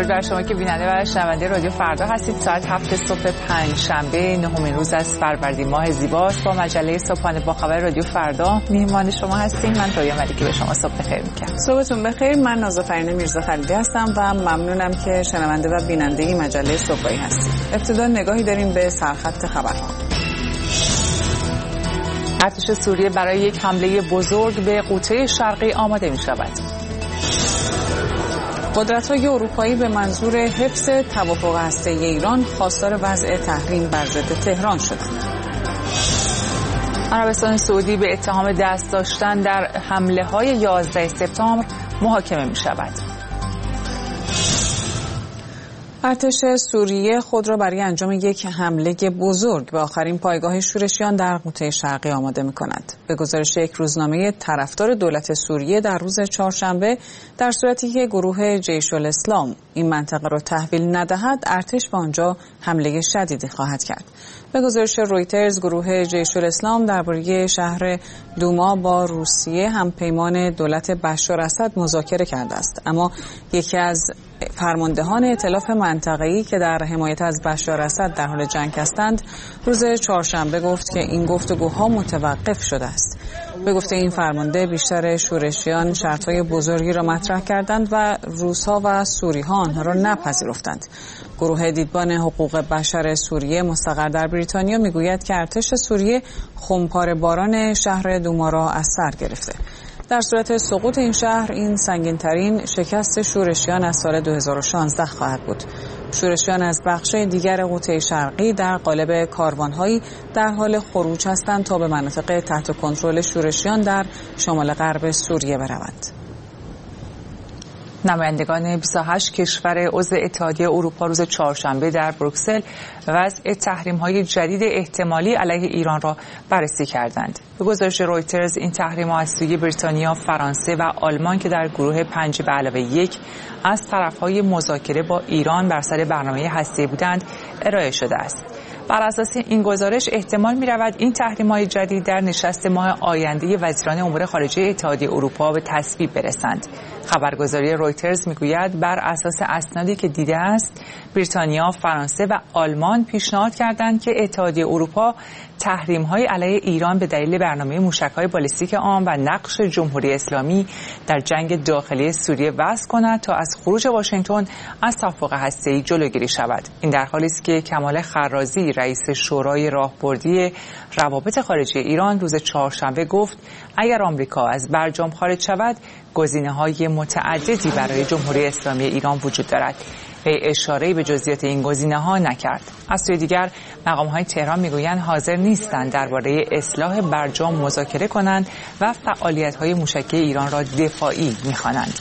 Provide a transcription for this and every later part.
درود بر شما که بیننده و شنونده رادیو فردا هستید. ساعت 7 صبح پنجشنبه نهمین روز از فروردین ماه زیباست. با مجله صبحانه با خبر رادیو فردا میهمان شما هستیم. من رویا ملکی به شما صبح بخیر میگم. صبحتون بخیر. من نازافرین میرزا خلیلی هستم و ممنونم که شنونده و بیننده این مجله صبحی هستید. ابتدا نگاهی داریم به سرخط خبرها. ارتش سوریه برای یک حمله بزرگ به قوطه شرقی آماده می شود. قدرت‌های اروپایی به منظور حفظ توافق هسته‌ای ایران خواستار وضع تحریم بر ضد تهران شدند. عربستان سعودی به اتهام دست داشتن در حمله‌های 11 سپتامبر محاکمه می شود. ارتش سوریه خود را برای انجام یک حمله بزرگ به آخرین پایگاه شورشیان در قوطه شرقی آماده می‌کند. به گزارش یک روزنامه طرفدار دولت سوریه در روز چهارشنبه، در صورتی که گروه جیش الاسلام این منطقه را تحویل ندهد، ارتش به آنجا حمله شدیدی خواهد کرد. به گزارش رویترز، گروه جیش الاسلام درباره شهر دوما با روسیه همپیمان دولت بشار اسد مذاکره کرده است، اما یکی از فرماندهان ائتلاف منطقه‌ای که در حمایت از بشار اسد در حال جنگ هستند، روز چهارشنبه گفت که این گفتگوها متوقف شده است. به گفته این فرمانده، بیشتر شورشیان شرط‌های بزرگی را مطرح کردند و روس‌ها و سوری‌ها آنها را نپذیرفتند. گروه دیدبان حقوق بشر سوریه مستقر در بریتانیا میگوید که ارتش سوریه خمپاره باران شهر دوما را از سر گرفته. در صورت سقوط این شهر، این سنگین‌ترین شکست شورشیان از سال 2016 خواهد بود. شورشیان از بخش‌های دیگر قوطه شرقی در قالب کاروان‌هایی در حال خروج هستند تا به مناطق تحت کنترل شورشیان در شمال غرب سوریه بروند. نمایندگان 28 کشور عضو اتحادیه اروپا روز چهارشنبه در بروکسل وضع تحریم‌های جدید احتمالی علیه ایران را بررسی کردند. به گزارش رویترز، این تحریم‌ها از سوی بریتانیا، فرانسه و آلمان که در گروه 5+1 از طرف‌های مذاکره با ایران بر سر برنامه هسته‌ای بودند ارائه شده است. بر اساس این گزارش احتمال می‌رود این تحریم‌های جدید در نشست ماه آینده وزیران امور خارجه اتحادیه اروپا به تصویب برسند. خبرگزاری رویترز میگوید بر اساس اسنادی که دیده است، بریتانیا، فرانسه و آلمان پیشنهاد کردند که اتحادیه اروپا تحریم‌های علیه ایران به دلیل برنامه موشک‌های بالستیک آن و نقش جمهوری اسلامی در جنگ داخلی سوریه وضع کند تا از خروج واشنگتن از توافق هسته‌ای جلوگیری شود. این در حالی است که کمال خرازی، رئیس شورای راهبردی روابط خارجی ایران، روز چهارشنبه گفت اگر آمریکا از برجام خارج شود، گزینه‌های متعددی برای جمهوری اسلامی ایران وجود دارد. اشاره‌ای به جزئیات این گزینه‌ها نکرد. از سوی دیگر، مقام‌های تهران میگویند حاضر نیستند درباره اصلاح برجام مذاکره کنند و فعالیت‌های موشکی ایران را دفاعی می‌خوانند.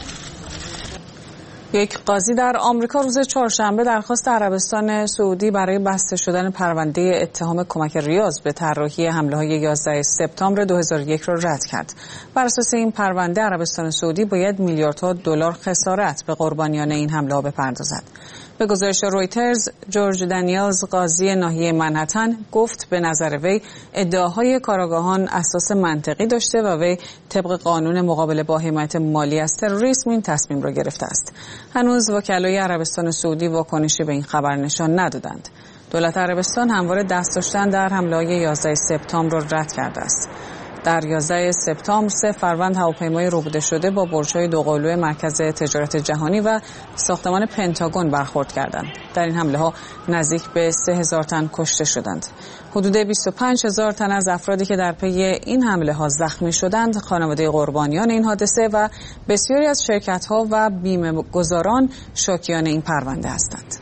یک قاضی در آمریکا روز چهارشنبه درخواست عربستان سعودی برای بسته شدن پرونده اتهام کمک ریاض به طراحی حمله‌های 11 سپتامبر 2001 را رد کرد. بر اساس این پرونده، عربستان سعودی باید میلیاردها دلار خسارت به قربانیان این حمله‌ها بپردازد. به گزارش رویترز، جورج دانیلز، قاضی ناحیه منهتن، گفت به نظر وی ادعاهای کارآگاهان اساس منطقی داشته و وی طبق قانون مقابله با حمایت مالی از تروریسم این تصمیم را گرفته است. هنوز وکلای عربستان سعودی واکنشی به این خبر نشان ندادند. دولت عربستان همواره دست داشتن در حمله‌های 11 سپتامبر را رد کرده است. در 11 سپتامبر 3 فروند هواپیمای ربوده شده با برج‌های دوقلوی مرکز تجارت جهانی و ساختمان پنتاگون برخورد کردند. در این حمله‌ها نزدیک به 3000 تن کشته شدند. حدود 25000 تن از افرادی که در پی این حمله‌ها زخمی شدند، خانواده قربانیان این حادثه و بسیاری از شرکت‌ها و بیمه‌گذاران شاکیان این پرونده هستند.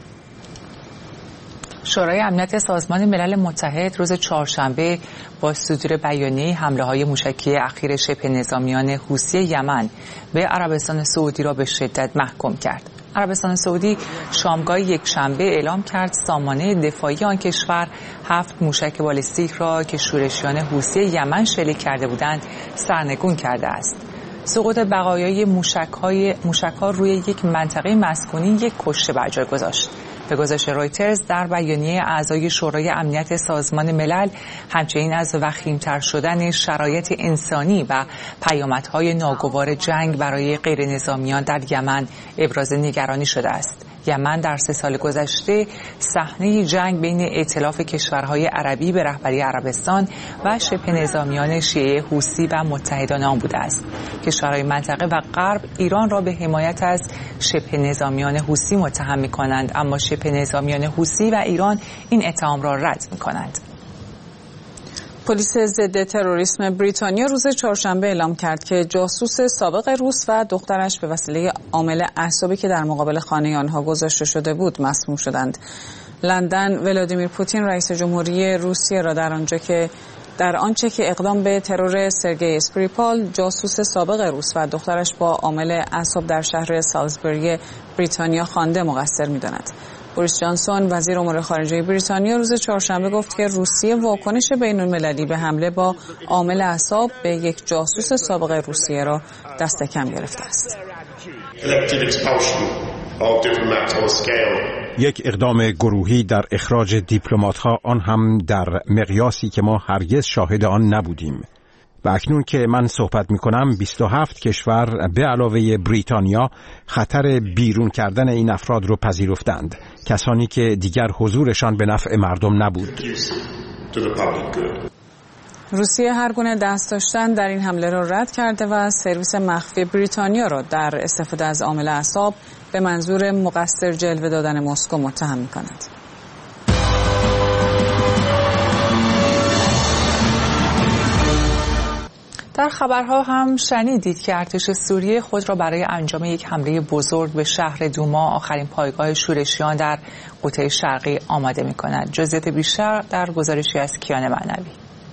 شورای امنیت سازمان ملل متحد روز چهارشنبه با صدور بیانیه حمله‌های موشکی اخیر شبه نظامیان حوثی یمن به عربستان سعودی را به شدت محکوم کرد. عربستان سعودی شامگاه یکشنبه اعلام کرد سامانه دفاعی آن کشور 7 موشک بالستیک را که شورشیان حوثی یمن شلیک کرده بودند سرنگون کرده است. سقوط بقایای موشک‌ها روی یک منطقه مسکونی یک کشته بر جای گذاشت. به گزارش رویترز در بیانیه اعضای شورای امنیت سازمان ملل همچنین از وخیم‌تر شدن شرایط انسانی و پیامدهای ناگوار جنگ برای غیرنظامیان در یمن ابراز نگرانی شده است. یمن در 3 سال گذشته صحنه جنگ بین ائتلاف کشورهای عربی به رهبری عربستان و شبه نظامیان شیعه حوثی و متحدان آن بوده است. کشورهای منطقه و غرب ایران را به حمایت از شبه نظامیان حوثی متهم می‌کنند، اما شبه نظامیان حوثی و ایران این اتهام را رد می‌کنند. پلیس ضد تروریسم بریتانیا روز چهارشنبه اعلام کرد که جاسوس سابق روس و دخترش به وسیله عامل اعصابی که در مقابل خانه آنها گذاشته شده بود مسموم شدند. لندن ولادیمیر پوتین رئیس جمهوری روسیه را در آنچه که اقدام به ترور سرگئی اسکریپال جاسوس سابق روس و دخترش با عامل اعصاب در شهر سالزبوری بریتانیا خوانده مقصر می‌داند. بوریس جانسون وزیر امور خارجه بریتانیا روز چهارشنبه گفت که روسیه واکنش بین‌المللی به حمله با عامل اعصاب به یک جاسوس سابق روسیه را دست کم گرفته است. یک اقدام گروهی در اخراج دیپلمات‌ها، آن هم در مقیاسی که ما هرگز شاهد آن نبودیم. و اکنون که من صحبت می‌کنم 27 کشور به علاوه بریتانیا خطر بیرون کردن این افراد رو پذیرفتند، کسانی که دیگر حضورشان به نفع مردم نبود. روسیه هر گونه دست داشتن در این حمله را رد کرده و سرویس مخفی بریتانیا را در استفاده از عامل اعصاب به منظور مقصر جلوه دادن مسکو متهم می‌کند. در خبرها هم شنیدید که ارتش سوریه خود را برای انجام یک حمله بزرگ به شهر دوما، آخرین پایگاه شورشیان در قطب شرقی، آماده می‌کند. جزئیات بیشتر در گزارشی از کیان معنوی.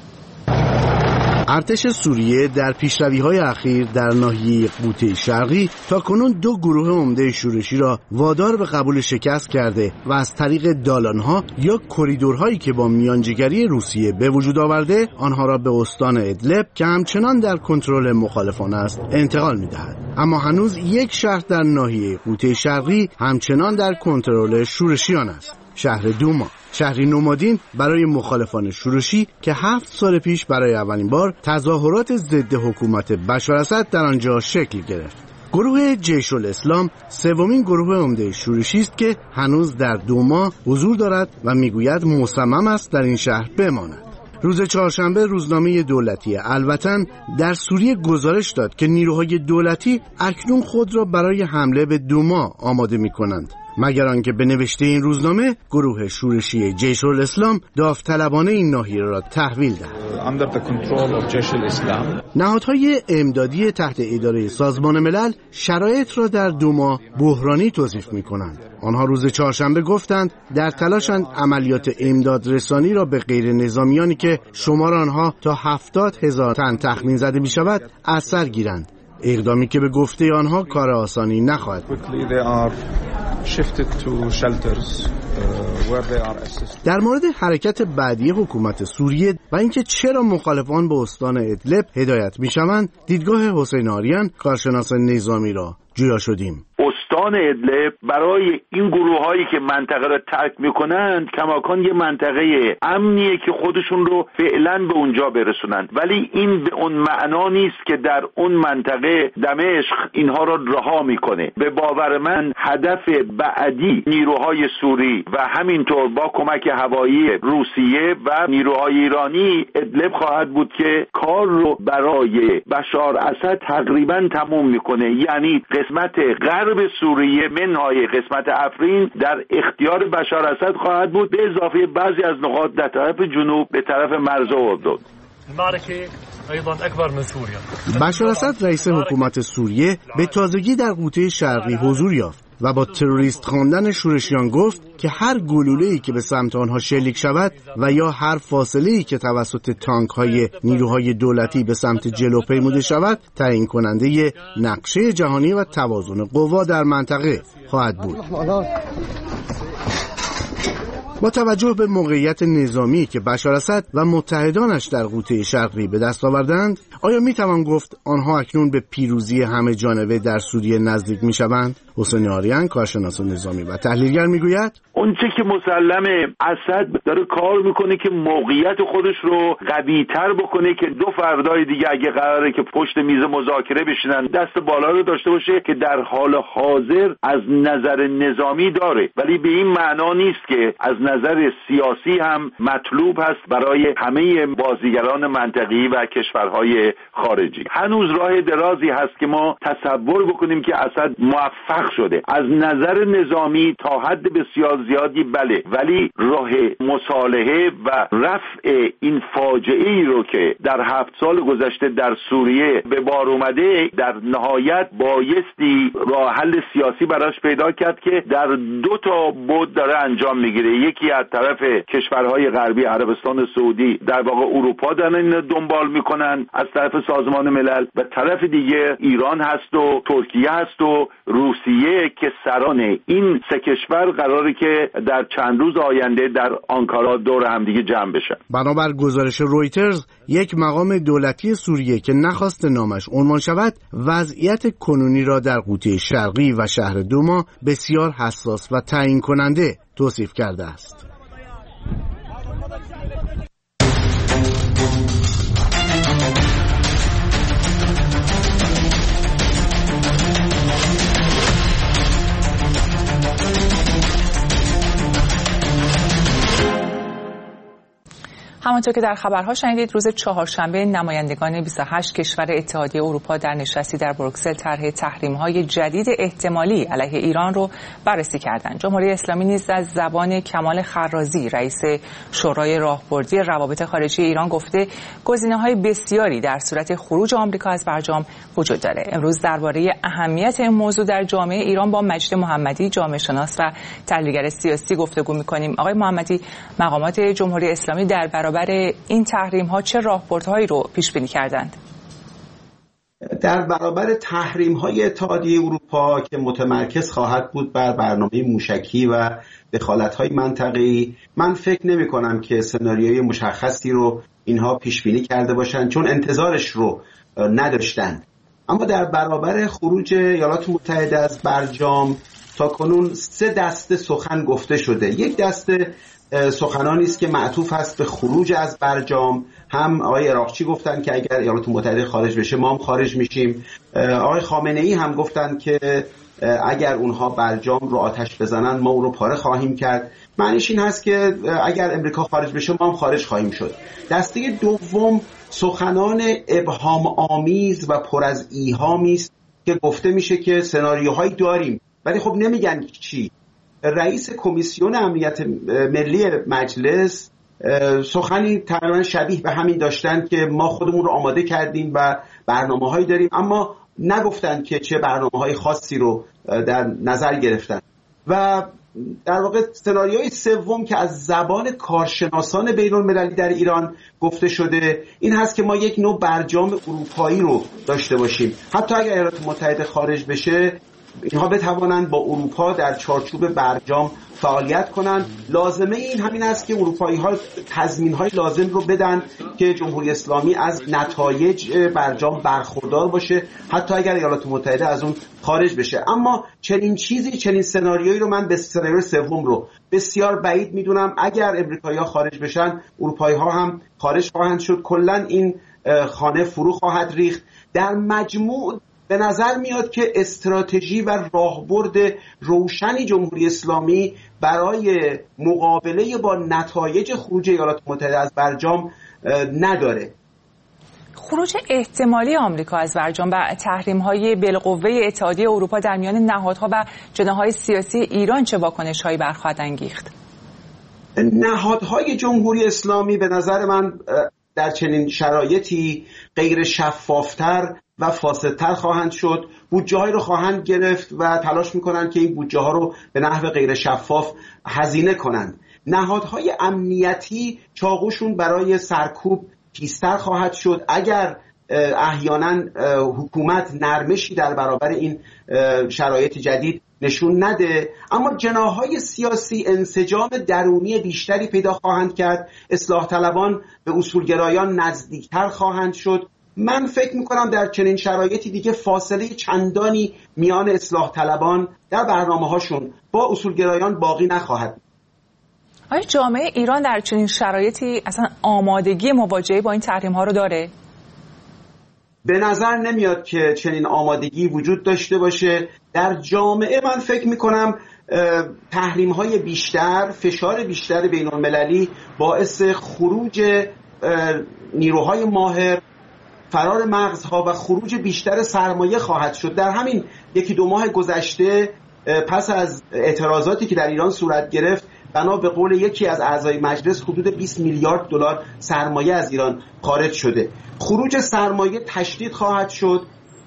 ارتش سوریه در پیشروی‌های اخیر در ناحیه قوطه شرقی تاکنون 2 گروه عمده شورشی را وادار به قبول شکست کرده و از طریق دالان‌ها یا کریدورهایی که با میانجیگری روسیه به وجود آورده آنها را به استان ادلب که همچنان در کنترل مخالفان است انتقال می‌دهد. اما هنوز یک شهر در ناحیه قوطه شرقی همچنان در کنترل شورشیان است، شهر دوما، شهری نمادین برای مخالفان شورشی که 7 سال پیش برای اولین بار تظاهرات ضد حکومت بشار اسد در آنجا شکل گرفت. گروه جیش الاسلام سومین گروه عمده شورشی است که هنوز در دوما حضور دارد و میگوید مصمم است در این شهر بماند. روز چهارشنبه روزنامه دولتی الوطن در سوریه گزارش داد که نیروهای دولتی اکنون خود را برای حمله به دوما آماده می‌کنند، مگر آنکه به نوشته این روزنامه گروه شورشی جیش الاسلام داوطلبانه این ناحیه را تحویل دهد. نهادهای امدادی تحت اداره سازمان ملل شرایط را در دوما بحرانی توصیف می‌کنند. آنها روز چهارشنبه گفتند در تلاشند عملیات امداد رسانی را به غیر نظامیانی که شمار آنها تا 70,000 تن تخمین زده می‌شود از سر گیرند، اقدامی که به گفته آنها کار آسانی نخواهد. در مورد حرکت بعدی حکومت سوریه و اینکه چرا مخالفان به استان ادلب هدایت می‌شوند، دیدگاه حسین آریان کارشناس نظامی را جویا شدیم. استان ادلب برای این گروه‌هایی که منطقه را ترک می‌کنند کماکان یه منطقه امنیه که خودشون رو فعلا به اونجا برسونند، ولی این به اون معنا نیست که در اون منطقه دمشق اینها را رها می‌کنه. به باور من هدف بعدی نیروهای سوری و همینطور با کمک هوایی روسیه و نیروهای ایرانی ادلب خواهد بود که کار رو برای بشار اسد تقریبا تموم می‌کنه، یعنی قسمت غرب سوریه منهای قسمت افرین در اختیار بشار اسد خواهد بود، به اضافه بعضی از نقاط در طرف جنوب به طرف مرز اردن. بشار اسد رئیس حکومت سوریه به تازگی در قوطه شرقی حضور یافت و با تروریست خواندن شورشیان گفت که هر گلوله‌ای که به سمت آنها شلیک شود و یا هر فاصله‌ای که توسط تانک‌های نیروهای دولتی به سمت جلو پیموده شود تعیین کننده نقشه جهانی و توازن قوا در منطقه خواهد بود. با توجه به موقعیت نظامی که بشار اسد و متحدانش در قوطه شرقی به دست آوردند، آیا میتوان گفت آنها اکنون به پیروزی همه جانبه در سوریه نزدیک میشوند؟ حسین آریان، کارشناس نظامی و تحلیلگر، میگوید اونچه که مسلمه اسد داره کار میکنه که موقعیت خودش رو قوی‌تر بکنه که دو فردای دیگه اگه قراره که پشت میز مذاکره بشینن دست بالا رو داشته باشه که در حال حاضر از نظر نظامی داره، ولی به این معنا نیست که از نظر سیاسی هم مطلوب هست برای همه بازیگران منطقه‌ای و کشورهای خارجی. هنوز راه درازی هست که ما تصور بکنیم که اسد موفق شده. از نظر نظامی تا حد بسیار زیادی بله، ولی راه مصالحه و رفع این فاجعه ای رو که در 7 سال گذشته در سوریه به بار اومده در نهایت بایستی راه حل سیاسی براش پیدا کرد که در 2 تا بعد داره انجام میگیره. یکی از طرف کشورهای غربی، عربستان سعودی، در واقع اروپا دارن دنبال میکنن از طرف سازمان ملل، و طرف دیگه ایران هست و ترکیه هست و روسیه که سران این 3 کشور قراره که در چند روز آینده در آنکارا دور همدیگه جمع بشن. بنابر گزارش رویترز، یک مقام دولتی سوریه که نخواست نامش عنوان شود، وضعیت کنونی را در قوطه شرقی و شهر دوما بسیار حساس و تعیین کننده توصیف کرده است. همانطور که در خبرها شنیدید، روز چهارشنبه نمایندگان 28 کشور اتحادیه اروپا در نشستی در بروکسل طرح تحریم‌های جدید احتمالی علیه ایران رو بررسی کردند. جمهوری اسلامی نیز از زبان کمال خرازی، رئیس شورای راهبردی روابط خارجی ایران، گفته گزینه‌های بسیاری در صورت خروج آمریکا از برجام وجود داره. امروز درباره اهمیت این موضوع در جامعه ایران با مجید محمدی، جامعه شناس و تحلیلگر سیاسی گفتگو می‌کنیم. آقای محمدی، مقامات جمهوری اسلامی در برابر این تحریم‌ها چه راهبردهایی رو پیش بینی کردند؟ در برابر تحریم‌های اتحادیه اروپا که متمرکز خواهد بود بر برنامه موشکی و دخالت‌های منطقه‌ای، من فکر نمی‌کنم که سناریوی مشخصی رو اینها پیش بینی کرده باشند، چون انتظارش رو نداشتند. اما در برابر خروج ایالات متحده از برجام تاکنون 3 دسته سخن گفته شده. یک دسته سخنانی است که معطوف هست به خروج از برجام. هم آقای عراقچی گفتن که اگر ایالات متحده خارج بشه ما هم خارج میشیم. آقای خامنه‌ای هم گفتن که اگر اونها برجام رو آتش بزنن ما اون رو پاره خواهیم کرد. معنیش این هست که اگر امریکا خارج بشه ما هم خارج خواهیم شد. دسته دوم سخنان ابهام آمیز و پر از ایهامی است که گفته میشه که سناریوهایی داریم ولی خب نمیگن چی. رئیس کمیسیون امنیت ملی مجلس سخنی تقریبا شبیه به همین داشتن که ما خودمون رو آماده کردیم و برنامه‌هایی داریم، اما نگفتن که چه برنامه‌های خاصی رو در نظر گرفتن. و در واقع سناریوی سوم که از زبان کارشناسان بین‌المللی در ایران گفته شده این هست که ما یک نوع برجام اروپایی رو داشته باشیم. حتی اگر ایالات متحده خارج بشه اینها بتوانند با اروپا در چارچوب برجام فعالیت کنند. لازمه این همین است که اروپایی‌ها تضمین‌های لازم رو بدن که جمهوری اسلامی از نتایج برجام برخوردار باشه، حتی اگر ایالات متحده از اون خارج بشه. اما چنین سناریویی رو من به سناریوی سوم رو بسیار بعید میدونم. اگر امریکایی‌ها خارج بشن اروپایی‌ها هم خارج خواهند شد، کلاً این خانه فرو خواهد ریخت. در مجموع به نظر میاد که استراتژی و راهبرد روشنی جمهوری اسلامی برای مقابله با نتایج خروج ایالات متحده از برجام نداره. خروج احتمالی آمریکا از برجام و تحریم‌های بالقوه اتحادیه اروپا در میان نهادها و جناح‌های سیاسی ایران چه واکنش‌هایی برخواهد انگیخت؟ نهادهای جمهوری اسلامی به نظر من در چنین شرایطی غیر شفافتر و فاسدتر خواهند شد. بودجه‌هایی رو خواهند گرفت و تلاش می‌کنند که این بودجه‌ها رو به نحو غیر شفاف هزینه کنند. نهادهای امنیتی چاقوشون برای سرکوب تیزتر خواهد شد. اگر احیانا حکومت نرمشی در برابر این شرایط جدید نشون نده، اما جناح‌های سیاسی انسجام درونی بیشتری پیدا خواهند کرد، اصلاح طلبان به اصولگرایان نزدیکتر خواهند شد. من فکر میکنم در چنین شرایطی دیگه فاصله چندانی میان اصلاح طلبان در برنامه‌هاشون با اصولگرایان باقی نخواهد. آیا جامعه ایران در چنین شرایطی اصلا آمادگی مواجهه با این تحریم‌ها رو داره؟ به نظر نمیاد که چنین آمادگی وجود داشته باشه. در جامعه من فکر میکنم تحریم‌های بیشتر، فشار بیشتر بین‌المللی باعث خروج نیروهای ماهر، فرار مغزها و خروج بیشتر سرمایه خواهد شد. در همین 1-2 ماه گذشته پس از اعتراضاتی که در ایران صورت گرفت، بنا به قول یکی از اعضای مجلس حدود 20 میلیارد دلار سرمایه از ایران خارج شده. خروج سرمایه تشدید خواهد شد.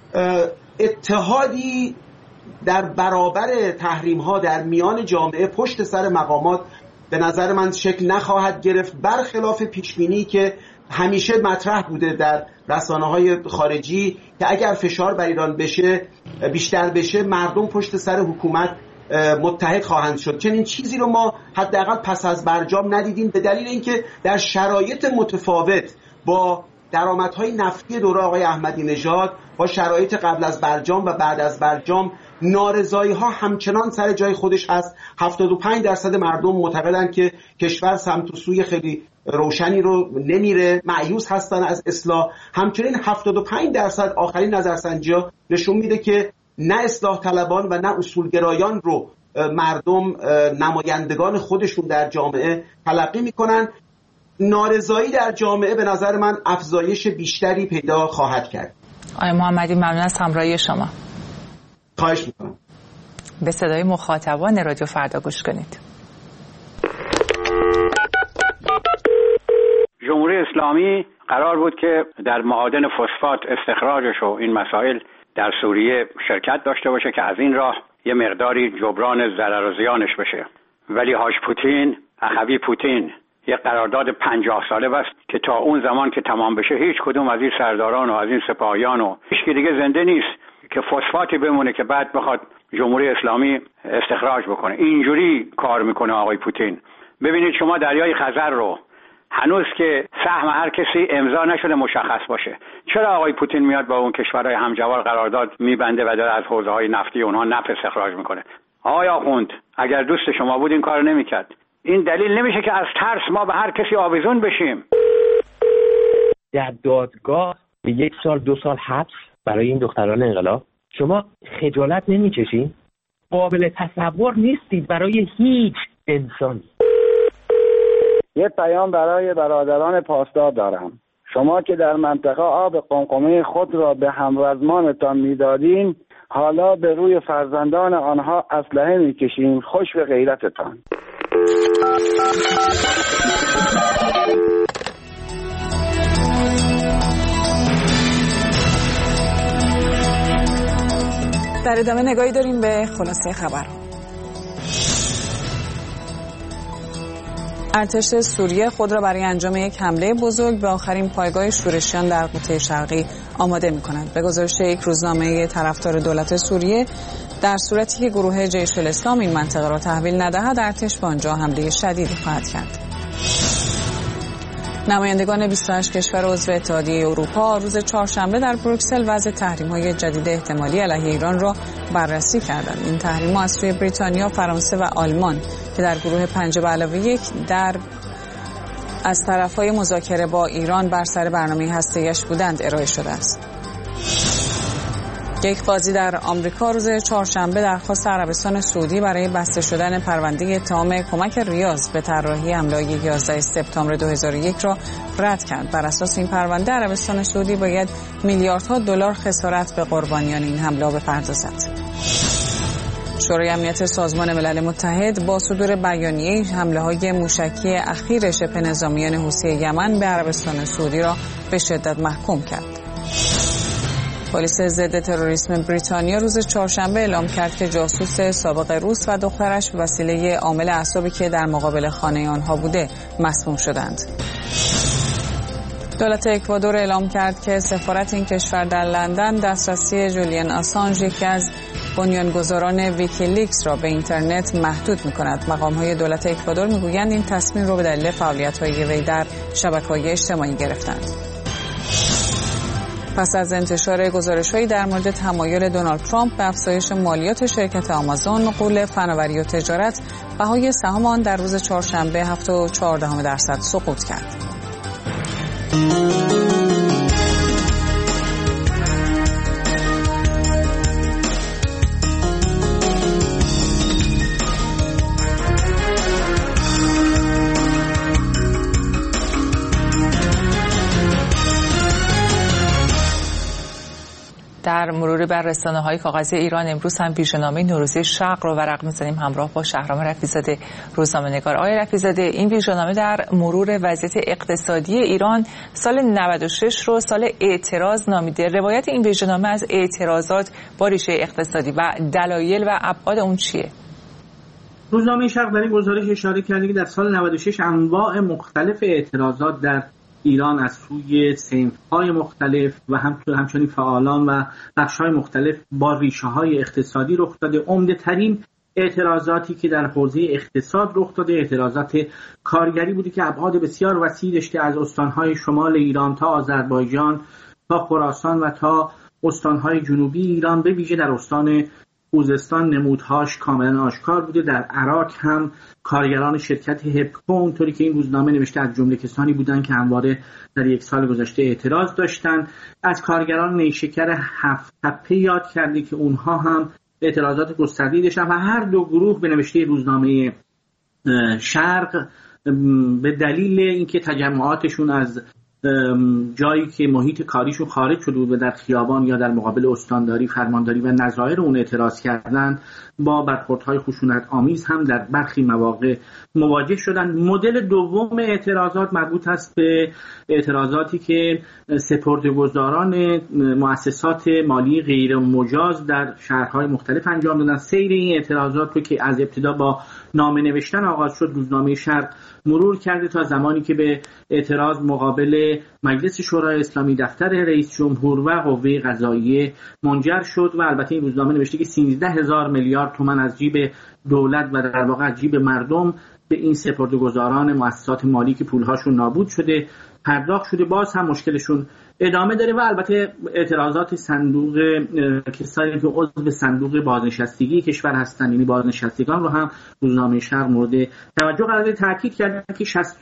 اتحادی در برابر تحریم‌ها در میان جامعه پشت سر مقامات به نظر من شکل نخواهد گرفت، برخلاف پیشبینی که همیشه مطرح بوده در رسانه‌های خارجی که اگر فشار بر ایران بیشتر بشه، مردم پشت سر حکومت متحد خواهند شد. چنین چیزی رو ما حداقل پس از برجام ندیدیم، به دلیل اینکه در شرایط متفاوت با درآمدهای نفتی دوره آقای احمدی نژاد، با شرایط قبل از برجام و بعد از برجام، نارضایی‌ها همچنان سر جای خودش هست. 75% مردم معتقدن که کشور سمت و سوی خیلی روشنی رو نمیره، مایوس هستن از اصلاح. همچنین 75% آخرین نظرسنجی‌ها نشون میده که نه اصلاح طلبان و نه اصولگرایان رو مردم نمایندگان خودشون در جامعه تلقی میکنن. نارضایی در جامعه به نظر من افزایش بیشتری پیدا خواهد کرد. آقای محمدی ممنون از همراهی شما. خواهش میکنم. به صدای مخاطبان رادیو فردا گوش کنید. جمهوری اسلامی قرار بود که در معادن فسفات استخراجش و این مسائل در سوریه شرکت داشته باشه که از این راه یه مقداری جبران ضرر و زیانش بشه، ولی حاج پوتین، اخوی پوتین، یه قرارداد 50 ساله بست که تا اون زمان که تمام بشه هیچ کدوم از این سرداران و از این سپاهیان و هیچ کی دیگه زنده نیست که فسفاتی بمونه که بعد بخواد جمهوری اسلامی استخراج بکنه. اینجوری کار میکنه آقای پوتین. ببینید شما دریای خزر رو هنوز که سهم هر کسی امضا نشده مشخص باشه، چرا آقای پوتین میاد با اون کشورهای همجوار قرارداد میبنده و داره از حوزه‌های نفتی اونها نفت استخراج میکنه؟ آقای آخوند اگر دوست شما بود این کارو نمیکرد. این دلیل نمیشه که از ترس ما به هر کسی آویزون بشیم. در دادگاه 1 سال 2 سال حبس برای این دختران انقلاب، شما خجالت نمیکشین؟ قابل تصور نیستید برای هیچ انسانی. یه پیام برای برادران پاسدار دارم. شما که در منطقه آب قمقمه خود را به هموزمانتان میدادین، حالا به روی فرزندان آنها اسلحه میکشین. خوش به غیرتتان. در ادامه نگاهی داریم به خلاصه خبر. ارتش سوریه خود را برای انجام یک حمله بزرگ به آخرین پایگاه شورشیان در قوطه شرقی آماده می‌کند. به گزارش یک روزنامه طرفدار دولت سوریه، در صورتی که گروه جیش الاسلام این منطقه را تحویل ندهد، ارتش به آنجا حمله شدیدی خواهد کرد. نمایندگان 28 کشور عضو اتحادیه اروپا روز چهارشنبه در بروکسل وضع تحریم‌های جدید احتمالی علیه ایران را بررسی کردند. این تحریم‌ها از سوی بریتانیا، فرانسه و آلمان که در گروه 5+1 از طرف‌های مذاکره با ایران بر سر برنامه هسته‌ایش بودند ارائه شده است. یک قاضی در آمریکا روز چهارشنبه درخواست عربستان سعودی برای بسته شدن پرونده اتهام کمک ریاض به طراحی حمله 11 سپتامبر 2001 را رد کرد. بر اساس این پرونده عربستان سعودی باید میلیاردها دلار خسارت به قربانیان این حمله بپردازد. شورای امنیت سازمان ملل متحد با صدور بیانیه حمله‌های موشکی اخیر شبه نظامیان حوثی یمن به عربستان سعودی را به شدت محکوم کرد. پلیس ضد تروریسم بریتانیا روز چهارشنبه اعلام کرد که جاسوس سابق روس و دخترش به وسیله عامل اعصابی که در مقابل خانه آنها بوده مسموم شدند. دولت اکوادور اعلام کرد که سفارت این کشور در لندن دسترسی جولیان آسانژ، یکی از بنیانگذاران ویکیلیکس را به اینترنت محدود می‌کند. مقام‌های دولت اکوادور می‌گویند این تصمیم را به دلیل فعالیت‌های وی در شبکه‌های اجتماعی گرفتند. پس از انتشار گزارش‌هایی در مورد تمایل دونالد ترامپ به افزایش مالیات شرکت آمازون، غول فناوری و تجارت، بهای سهام آن در روز چهارشنبه 7.14% سقوط کرد. در مرور بر رسانه‌های کاغذی ایران امروز هم ویژه‌نامه نوروزی شرق رو ورق می‌زنیم همراه با شهرام رفیع‌زاده روزنامه‌نگار. آقای رفیع‌زاده، این ویژه‌نامه در مرور وضعیت اقتصادی ایران سال 96 رو سال اعتراض نامیده. روایت این ویژه‌نامه از اعتراضات با ریشه اقتصادی و دلایل و ابعاد اون چیه؟ روزنامه شرق در این گزارش اشاره کرده که در سال 96 انواع مختلف اعتراضات در ایران از سوی صنف‌های مختلف و همچنین فعالان و بخش‌های مختلف با ریشه‌های اقتصادی رخ داده. عمده‌ترین اعتراضاتی که در حوزه اقتصاد رخ داده اعتراضات کارگری بودی که ابعاد بسیار وسیع داشته، از استان‌های شمال ایران تا آذربایجان تا خراسان و تا استان‌های جنوبی ایران، به ویژه در استان خوزستان نمودهاش کاملا آشکار بوده. در عراق هم کارگران شرکت هپکو، اونطوری که این روزنامه نوشته، از جمله کسانی بودند که همواره در یک سال گذشته اعتراض داشتند. از کارگران نیشکر هفت تپه یاد کرده که اونها هم اعتراضات گسترده‌ای داشتن و هر دو گروه به نوشته روزنامه شرق به دلیل اینکه تجمعاتشون از جایی که محیط کاریشون خارج شده بود و در خیابان یا در مقابل استانداری، فرمانداری و نظایر اون اعتراض کردند، با برخوردهای خشونت آمیز هم در برخی مواقع مواجه شدند. مدل دوم اعتراضات مربوط است به اعتراضاتی که سپرده‌گذاران مؤسسات مالی غیر مجاز در شهرهای مختلف انجام دادن. سیر این اعتراضات رو که از ابتدا با نامه نوشتن آغاز شد، روزنامه شرق مرور کرده تا زمانی که به اعتراض مقابل مجلس شورای اسلامی، دفتر رئیس جمهور و قوه قضاییه منجر شد و البته این روزنامه نوشته که 13,000 میلیارد تومان از جیب دولت و در واقع از جیب مردم به این سپرده‌گذاران مؤسسات مالی که پولهاشون نابود شده پرداخت شده. باز هم مشکلشون ادامه داره و البته اعتراضات صندوق کسانی که عضو صندوق بازنشستگی کشور هستند، یعنی بازنشستگان رو هم روزنامه شرق مورد توجه قرار داد. تاکید کرده که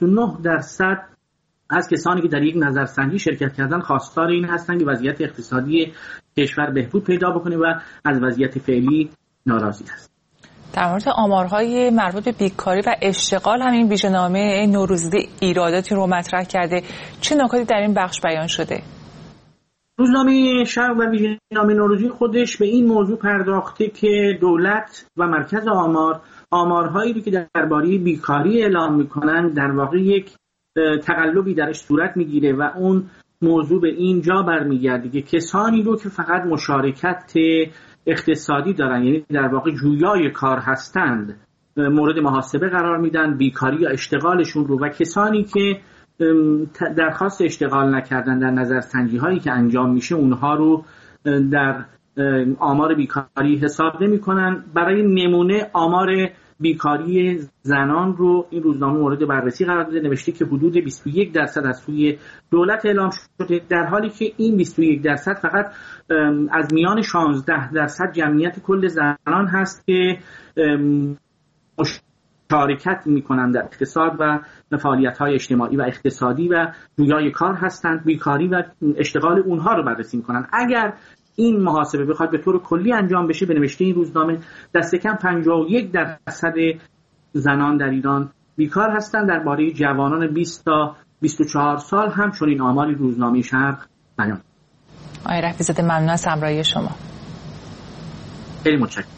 69% از کسانی که در یک نظرسنجی شرکت کردن خواستار این هستند که وضعیت اقتصادی کشور بهبود پیدا بکنه و از وضعیت فعلی ناراضی است. در مورد آمارهای مربوط به بیکاری و اشتغال هم این ویژه‌نامه نوروزی ایراداتی رو مطرح کرده. چه نکاتی در این بخش بیان شده؟ روزنامه شرق و ویژه‌نامه نوروزی خودش به این موضوع پرداخته که دولت و مرکز آمارهایی رو که درباره بیکاری اعلام می‌کنن در واقع یک تقلبی درش صورت میگیره و اون موضوع به این جا برمیگرده که کسانی رو که فقط مشارکت اقتصادی دارن، یعنی در واقع جویای کار هستند، مورد محاسبه قرار میدن، بیکاری یا اشتغالشون رو، و کسانی که درخواست اشتغال نکردن در نظرسنجی هایی که انجام میشه اونها رو در آمار بیکاری حساب نمی کنن. برای نمونه آمار بیکاری زنان رو این روزنامه مورد بررسی قرار داده، نوشته که حدود 21% از سوی دولت اعلام شده، در حالی که این 21% فقط از میان 16% جمعیت کل زنان هست که مشارکت می‌کنند در اقتصاد و فعالیت‌های اجتماعی و اقتصادی و جویای کار هستند. بیکاری و اشتغال اونها رو بررسی می‌کنند. اگر این محاسبه بخواد به طور کلی انجام بشه، به نوشته این روزنامه دست کم 51% زنان در ایران بیکار هستند. درباره جوانان 20 تا 24 سال هم چون این آماری روزنامه شرق بیان. آقای رفیع‌زاده ممنون از همراهی شما. خیلی متشکرم.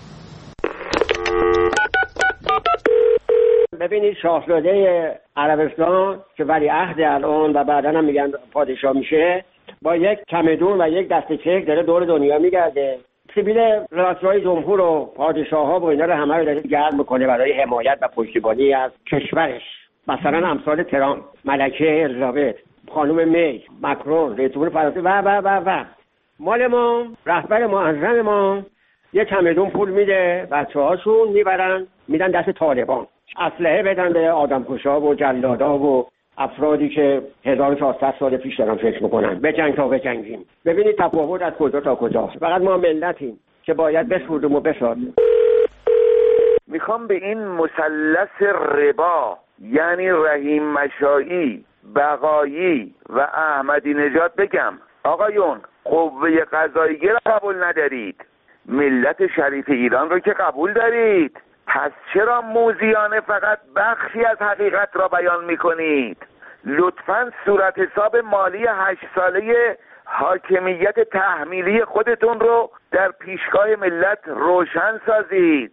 ببینید شاهزاده عربستان که ولیعهد الان و بعدا هم میگن پادشاه میشه، با یک چمدون و یک دسته چک داره دور دنیا میگرده. سبیل رئیس‌جمهور جمهور و پادشاه‌ها و اینا رو همه رو داره گرم میکنه برای حمایت و پشتیبانی از کشورش. مثلا امثال ترامپ، ملکه الیزابت، خانم می، مکرون، رئیس جمهور فرانسه و مال ما، رهبر معظم ما یه چمدون پول میده بچه‌هاشون میبرن میدن دست طالبان، اسلحه بدن به آدمکشا و جلادا و افرادی که 1400 سال پیش دارن فکر میکنن بجنگ تا بجنگیم. ببینید تفاوت از کجا تا کجاست. فقط ما ملتیم که باید بسودیم و بسازیم. میخوام به این مثلث ربا یعنی رحیم مشایی، بقایی و احمدی نژاد بگم آقایون، قوه قضاییه را قبول ندارید، ملت شریف ایران رو که قبول دارید، پس چرا موذیانه فقط بخشی از حقیقت را بیان میکنید؟ لطفاً صورت حساب مالی 8 ساله حاکمیت تحمیلی خودتون رو در پیشگاه ملت روشن سازید.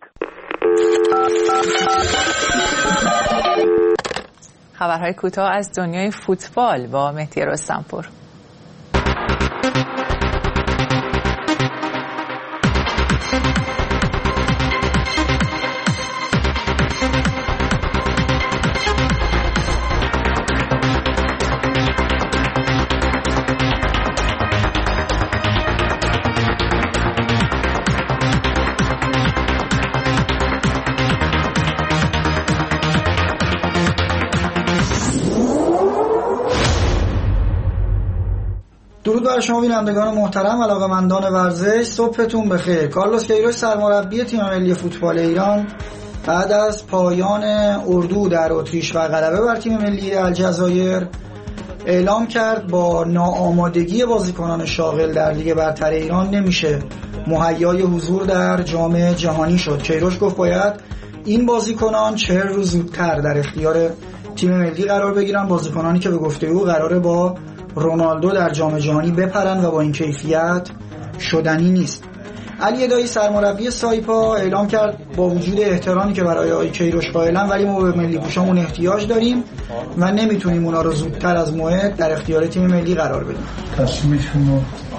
خبرهای کوتاه از دنیای فوتبال با مهدی رستمپور. درود بر شما بینندگان محترم، علاقه‌مندان ورزش، صبحتون بخیر. کارلوس کیروش سرمربی تیم ملی فوتبال ایران بعد از پایان اردو در اتریش و غلبه بر تیم ملی الجزایر اعلام کرد با ناآمادگی بازیکنان شاغل در لیگ برتر ایران نمیشه مهیای حضور در جام جهانی شد. کیروش گفت باید این بازیکنان 40 روز زودتر در اختیار تیم ملی قرار بگیرن، بازیکنانی که به گفته او قراره با رونالدو در جام جهانی بپرن و با این کیفیت شدنی نیست. علی ادایی سرمربی سایپا اعلام کرد با وجود احترامی که برای آقای کیروش قائلم، ولی ما به ملی پوشامون احتیاج داریم و نمیتونیم اونا رو زودتر از موعد در اختیار تیم ملی قرار بدیم. تصمیمشون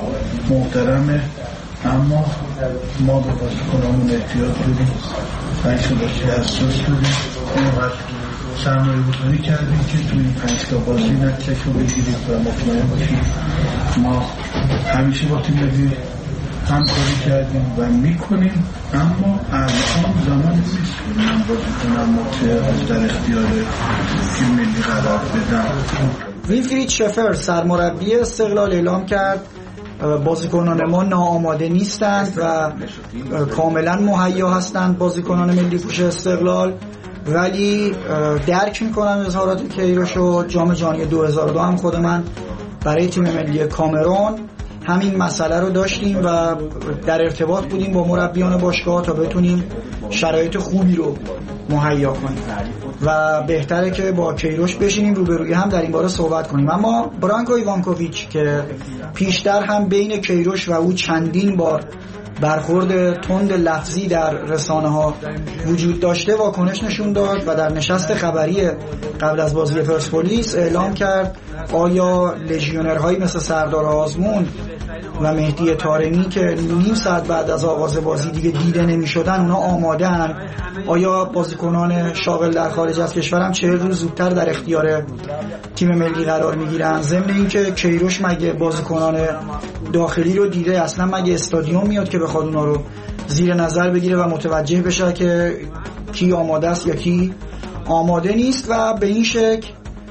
محترمه، اما ما به بازیکنامون احتیاج داریم، بچه باشی حساس داریم، اینقدر سرمایه گذاری کردیم که توی این 5 تا بازی نتیجه رو بگیریم و مطمئن باشیم. ما همیشه با تیم ملی همکاری کردیم و میکنیم، اما الان زمانی نیست که من بازیکنم در اختیار تیم ملی قرار بدم. ویلفرید شفر سرمربی استقلال اعلام کرد بازیکنان ما ناآماده نیستند و کاملا مهیا هستند بازیکنان ملی پوش استقلال، ولی درک میکنم اظهارات کیروش و جام جهانی 2002 هم خود من برای تیم ملی کامرون همین مسئله رو داشتیم و در ارتباط بودیم با مربیان باشگاه تا بتونیم شرایط خوبی رو مهیا کنیم و بهتره که با کیروش بشینیم روبروی هم در این باره صحبت کنیم. اما برانکو ایوانکوویچ که پیشتر هم بین کیروش و او چندین بار برخورد تند لفظی در رسانه ها وجود داشته واکنش نشون داد و در نشست خبری قبل از بازی پرسپولیس اعلام کرد آیا لژیونرهایی مثل سردار آزمون و مهدی طارمی که نیم ساعت بعد از آغاز بازی دیگه دیده نمی شدن اونا آماده هن؟ آیا بازیکنان شاغل در خارج از کشور هم 40 روز زودتر در اختیار تیم ملی قرار می گیرن؟ ضمن اینکه کیروش مگه بازیکنان داخلی رو دیده؟ اصلا مگه استادیوم میاد که بخواد اونا رو زیر نظر بگیره و متوجه بشه که کی آماده است یا کی آماده نیست؟ و به این شکل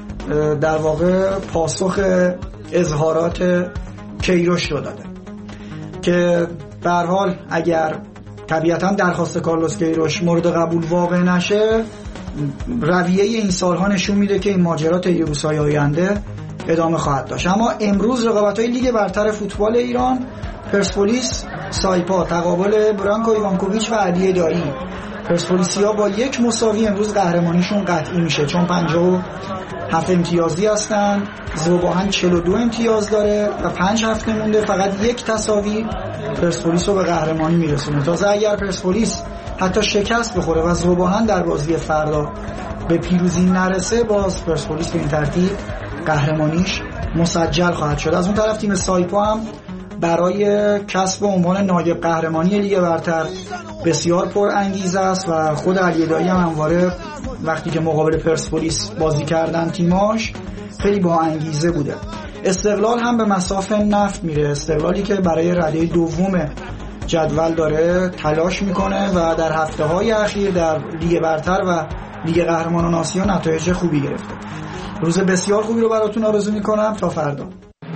در واقع پاسخ اظهارات کیروش رو داده که به هر حال اگر طبیعتا درخواست کارلوس کیروش مورد قبول واقع نشه، رویه این سالها نشون میده که این ماجرا طی روزهای آینده ادامه خواهد داشت. اما امروز رقابت‌های لیگ برتر فوتبال ایران، پرسپولیس سایپا تقابل برانکو ایوانکوویچ و علی ادایی. پرسپولیسیا با 1 مساوی امروز قهرمانیشون قطعی میشه چون 57 امتیازی هستن، ذوباهن 42 امتیاز داره و 5 هفته مونده فقط 1 تساوی پرسپولیس رو به قهرمانی میرسونه. تازه اگر پرسپولیس حتی شکست بخوره و ذوباهن در بازی فردا به پیروزی نرسه، باز پرسپولیس به این ترتیب قهرمانیش مسجل خواهد شد. از اون طرف تیم سایپا هم برای کسب عنوان نایب قهرمانی لیگ برتر بسیار پر انگیزه است و خود علی ادایی هم همواره وقتی که مقابل پرسپولیس بازی کردن تیماش خیلی با انگیزه بوده. استقلال هم به مصاف نفت میره، استقلالی که برای رده دوم جدول داره تلاش میکنه و در هفته‌های اخیر در لیگ برتر و لیگ قهرمانان آسیا نتایج خوبی گرفته. روز بسیار خوبی رو براتون آرزو میکنم. تا فردا.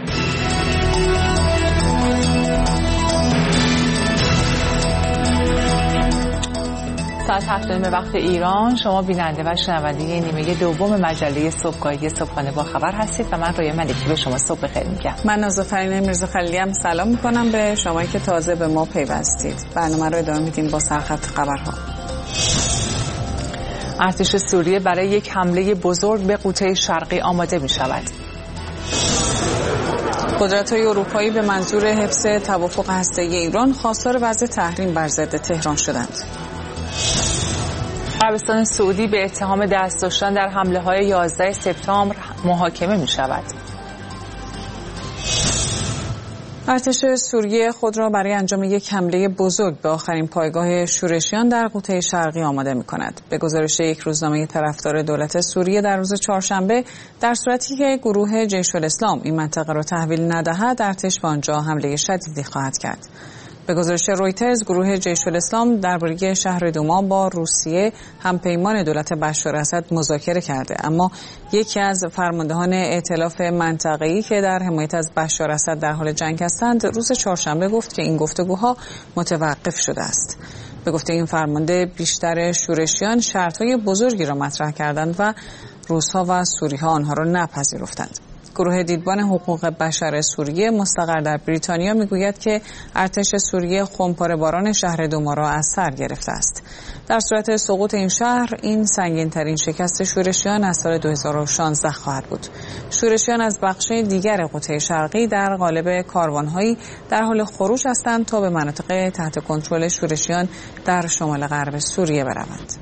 ساعت 7 به وقت ایران شما بیننده و شنونده نیمه دوم مجله صبحگاهی صبحانه با خبر هستید و من رویا ملکی به شما صبح بخیر میگم. من نازافرین میرزا خلیلی هم سلام میکنم به شمایی که تازه به ما پیوستید. برنامه رو ادامه میدیم با سرخط خبرها. ارتش سوریه برای یک حمله بزرگ به قوطه شرقی آماده می شود. قدرت‌های اروپایی به منظور حفظ توافق هسته‌ای ایران خواستار وضع تحریم بر ضد تهران شدند. عربستان سعودی به اتهام دست داشتن در حمله‌های 11 سپتامبر محاکمه می شود. ارتش سوریه خود را برای انجام یک حمله بزرگ به آخرین پایگاه شورشیان در قوطه شرقی آماده می‌کند. به گزارش یک روزنامه طرفدار دولت سوریه در روز چهارشنبه، در صورتی که گروه جیش الاسلام این منطقه را تحویل ندهد، ارتش به آنجا حمله شدیدی خواهد کرد. به گزارش رویترز، گروه جیش الاسلام درباره شهر دوما با روسیه همپیمان دولت بشار اسد مذاکره کرده، اما یکی از فرماندهان ائتلاف منطقه‌ای که در حمایت از بشار اسد در حال جنگ هستند، روز چهارشنبه گفت که این گفتگوها متوقف شده است. به گفته این فرمانده، بیشتر شورشیان شرط‌های بزرگی را مطرح کردند و روس‌ها و سوری‌ها آنها را نپذیرفتند. گروه دیدبان حقوق بشر سوریه مستقر در بریتانیا میگوید که ارتش سوریه خمپاره‌باران شهر دوما را از سر گرفته است. در صورت سقوط این شهر، این سنگین‌ترین شکست شورشیان از سال 2016 خواهد بود. شورشیان از بخش دیگر قوطه شرقی در قالب کاروان‌هایی در حال خروج هستند تا به مناطق تحت کنترل شورشیان در شمال غرب سوریه بروند.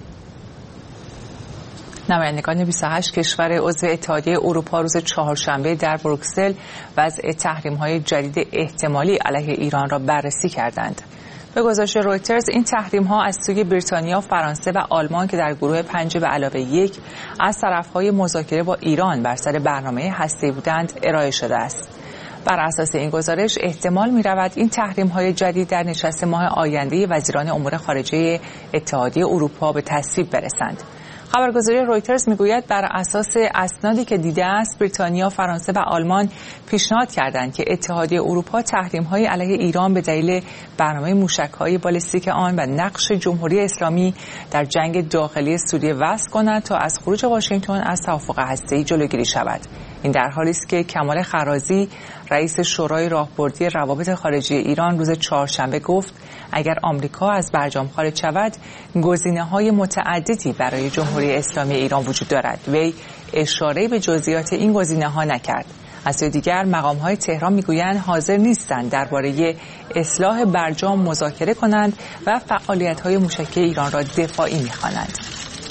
نمایندگان 28 کشور عضو اتحادیه اروپا روز چهارشنبه در بروکسل وضع تحریم‌های جدید احتمالی علیه ایران را بررسی کردند. به گزارش رویترز، این تحریم‌ها از سوی بریتانیا، فرانسه و آلمان که در گروه 5+1 از طرف‌های مذاکره با ایران بر سر برنامه هسته‌ای بودند ارائه شده است. بر اساس این گزارش احتمال می‌رود این تحریم‌های جدید در نشست ماه آینده وزیران امور خارجه اتحادیه اروپا به تصویب برسند. خبرگزاری رویترز میگوید بر اساس اسنادی که دیده است، بریتانیا، فرانسه و آلمان پیشنهاد کردند که اتحادیه اروپا تحریم‌های علیه ایران به دلیل برنامه موشک‌های بالستیک آن و نقش جمهوری اسلامی در جنگ داخلی سوریه وضع کند تا از خروج واشنگتن از توافق هسته‌ای جلوگیری شود. این در حالی است که کمال خرازی، رئیس شورای راهبردی روابط خارجی ایران، روز چهارشنبه گفت اگر آمریکا از برجام خارج شود، گزینه‌های متعددی برای جمهوری اسلامی ایران وجود دارد. وی اشاره به جزئیات این گزینه‌ها نکرد. از سوی دیگر مقام‌های تهران میگویند حاضر نیستند درباره اصلاح برجام مذاکره کنند و فعالیت‌های موشکی ایران را دفاعی می‌خوانند.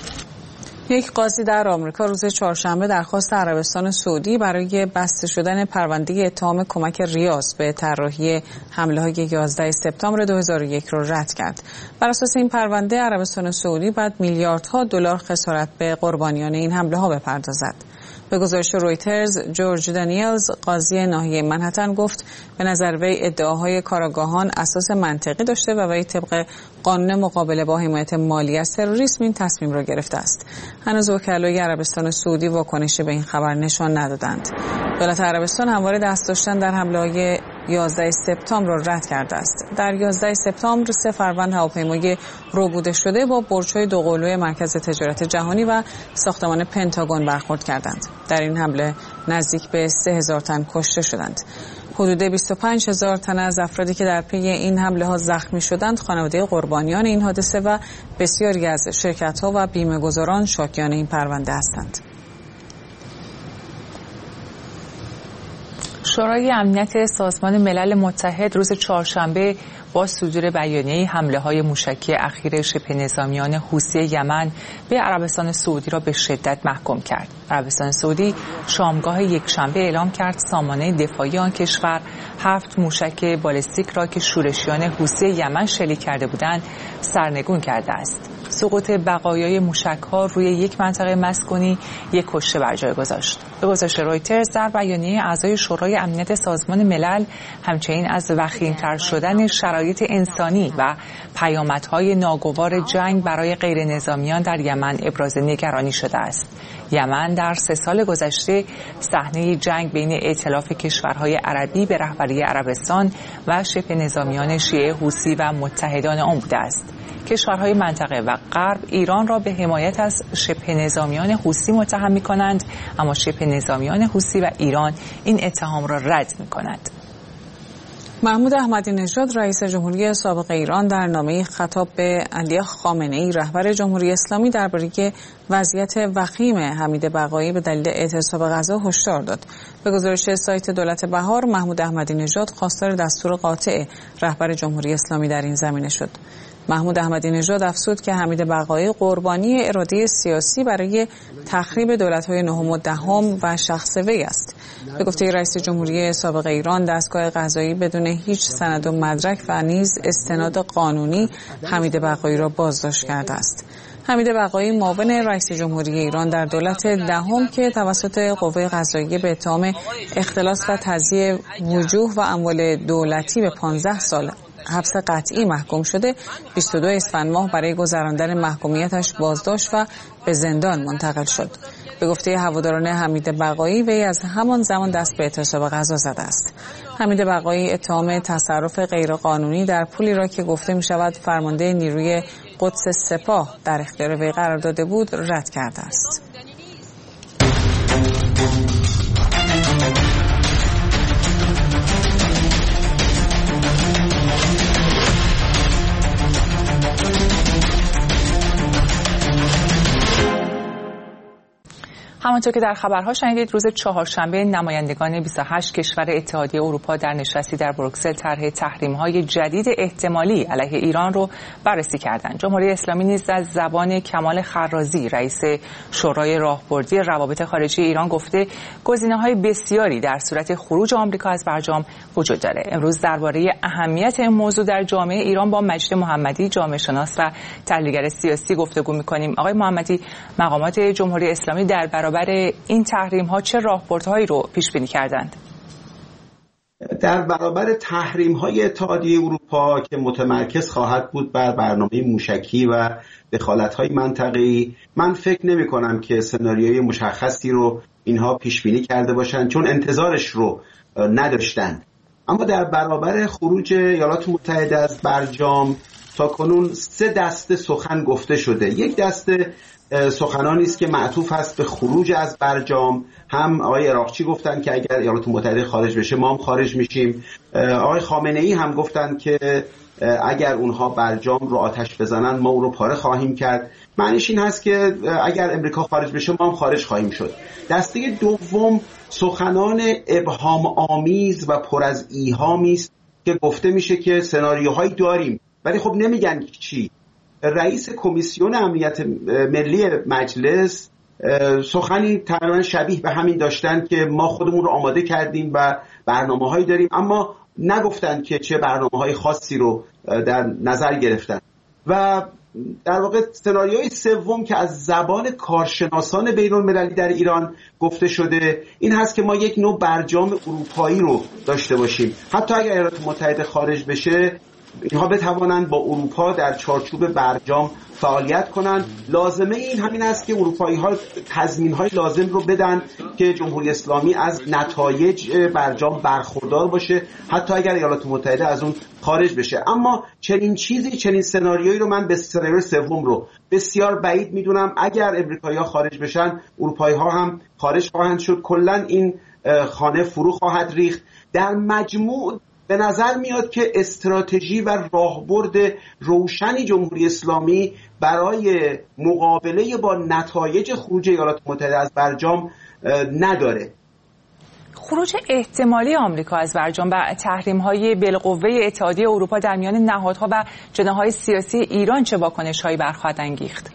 یک قاضی در آمریکا روز چهارشنبه درخواست عربستان سعودی برای بسته شدن پرونده اتهام کمک ریاض به طراحی حمله‌های 11 سپتامبر 2001 را رد کرد. بر اساس این پرونده، عربستان سعودی باید میلیاردها دلار خسارت به قربانیان این حمله‌ها بپردازد. به گزارش رویترز، جورج دانیلز، قاضی ناحیه منهتن، گفت به نظر وی ادعاهای کاراگاهان اساس منطقی داشته و وی طبق قانون مقابله با حمایت مالی از تروریسم این تصمیم را گرفته است. هنوز وکلای عربستان سعودی واکنشی به این خبر نشان ندادند. دولت عربستان همواره دست داشتن در حمله‌های 11 سپتامبر را رد کرده است. در 11 سپتامبر 3 فروند هواپیمای ربوده شده با برج‌های دوقلوی مرکز تجارت جهانی و ساختمان پنتاگون برخورد کردند. در این حمله نزدیک به 3000 تن کشته شدند. حدود 25000 تن از افرادی که در پی این حمله ها زخمی شدند خانواده قربانیان این حادثه و بسیاری از شرکت‌ها و بیمه‌گذاران شاکیان این پرونده هستند. شورای امنیت سازمان ملل متحد روز چهارشنبه با صدور بیانیه حمله‌های موشکی اخیر شبه نظامیان حوثی یمن به عربستان سعودی را به شدت محکوم کرد. عربستان سعودی شامگاه یکشنبه اعلام کرد سامانه دفاعی آن کشور 7 موشک بالستیک را که شورشیان حوثی یمن شلیک کرده بودند سرنگون کرده است. سقوط بقایای موشک‌ها روی یک منطقه مسکونی یک کشته بر جای گذاشت. به گزارش رویترز در بیانیه اعضای شورای امنیت سازمان ملل همچنین از وخیم‌تر شدن شرایط انسانی و پیامدهای ناگوار جنگ برای غیر نظامیان در یمن ابراز نگرانی شده است. یمن در 3 سال گذشته صحنه جنگ بین ائتلاف کشورهای عربی به رهبری عربستان و شبه نظامیان شیعه حوثی و متحدان آن بوده است. کشورهای منطقه و غرب ایران را به حمایت از شبه نظامیان حوثی متهم می‌کنند، اما شبه نظامیان حوثی و ایران این اتهام را رد می‌کنند. محمود احمدی نژاد رئیس جمهوری سابق ایران در نامه‌ای خطاب به علی خامنه‌ای رهبر جمهوری اسلامی درباره وضعیت وخیم حمید بقایی به دلیل اعتصاب غذا هشدار داد. به گزارش سایت دولت بهار، محمود احمدی نژاد خواستار دستور قاطع رهبر جمهوری اسلامی در این زمینه شد. محمود احمدی نژاد افزود که حمید بقایی قربانی اراده سیاسی برای تخریب دولت‌های نهم و دهم و شخص وی است. به گفته رئیس جمهوری سابق ایران، دستگاه قضایی بدون هیچ سند و مدرک و نیز استناد قانونی حمید بقایی را بازداشت کرده است. حمید بقایی معاون رئیس جمهوری ایران در دولت دهم که توسط قوه قضاییه به اتهام اختلاس و تضییع وجوه و اموال دولتی به 15 سال حبس قطعی محکوم شده، 22 اسفند ماه برای گذراندن محکومیتش بازداشت و به زندان منتقل شد. به گفته هواداران حمید بقایی، وی از همان زمان دست به اعتصاب غذا زده است. حمید بقایی اتهام تصرف غیرقانونی در پولی را که گفته می شود فرمانده نیروی قدس سپاه در اختیار وی قرار داده بود رد کرده است. همانطور که در خبرها شنیدید، روز چهارشنبه نمایندگان 28 کشور اتحادیه اروپا در نشستی در بروکسل طرح تحریم‌های جدید احتمالی علیه ایران رو بررسی کردند. جمهوری اسلامی نیز از زبان کمال خرازی، رئیس شورای راهبردی روابط خارجی ایران، گفته گزینه‌های بسیاری در صورت خروج آمریکا از برجام وجود داره. امروز درباره اهمیت این موضوع در جامعه ایران با مجید محمدی، جامعه شناس و تحلیلگر سیاسی گفتگو می‌کنیم. آقای محمدی، مقامات جمهوری اسلامی در برابر این تحریم‌ها چه راهبردهایی رو پیش بینی کردند؟ در برابر تحریم‌های اتحادیه اروپا که متمرکز خواهد بود بر برنامه موشکی و دخالت‌های منطقه‌ای، من فکر نمی‌کنم که سناریوی مشخصی رو اینها پیش بینی کرده باشند، چون انتظارش رو نداشتند. اما در برابر خروج ایالات متحده از برجام تاکنون 3 دسته سخن گفته شده. یک دسته سخنانی است که معطوف است به خروج از برجام. هم آقای عراقچی گفتن که اگر ایالات متحده خارج بشه ما هم خارج میشیم. آقای خامنه‌ای هم گفتن که اگر اونها برجام رو آتش بزنن ما اون رو پاره خواهیم کرد. معنیش این هست که اگر امریکا خارج بشه ما هم خارج خواهیم شد. دسته دوم سخنان ابهام آمیز و پر از ایهامی است که گفته میشه که سناریوهایی داریم ولی خب نمیگن چی. رئیس کمیسیون امنیت ملی مجلس سخنی تقریبا شبیه به همین داشتن که ما خودمون رو آماده کردیم و برنامه‌هایی داریم، اما نگفتن که چه برنامه‌های خاصی رو در نظر گرفتن. و در واقع سناریوی سوم که از زبان کارشناسان بین‌المللی در ایران گفته شده این هست که ما یک نوع برجام اروپایی رو داشته باشیم. حتی اگر ایالات متحده خارج بشه اینها بتوانند با اروپا در چارچوب برجام فعالیت کنند. لازمه این همین است که اروپایی‌ها تضمین‌های لازم رو بدن که جمهوری اسلامی از نتایج برجام برخوردار باشه، حتی اگر ایالات متحده از اون خارج بشه. اما چنین چیزی، چنین سناریویی رو من به سناریوی سوم رو بسیار بعید میدونم. اگر امریکایی‌ها خارج بشن اروپایی‌ها هم خارج خواهند شد، کلاً این خانه فرو خواهد ریخت. در مجموع به نظر میاد که استراتژی و راهبرد روشنی جمهوری اسلامی برای مقابله با نتایج خروج ایالات متحده از برجام نداره. خروج احتمالی آمریکا از برجام و تحریم‌های بالقوه اتحادیه اروپا در میان نهادها و جناح‌های سیاسی ایران چه واکنش‌هایی برخواهد انگیخت؟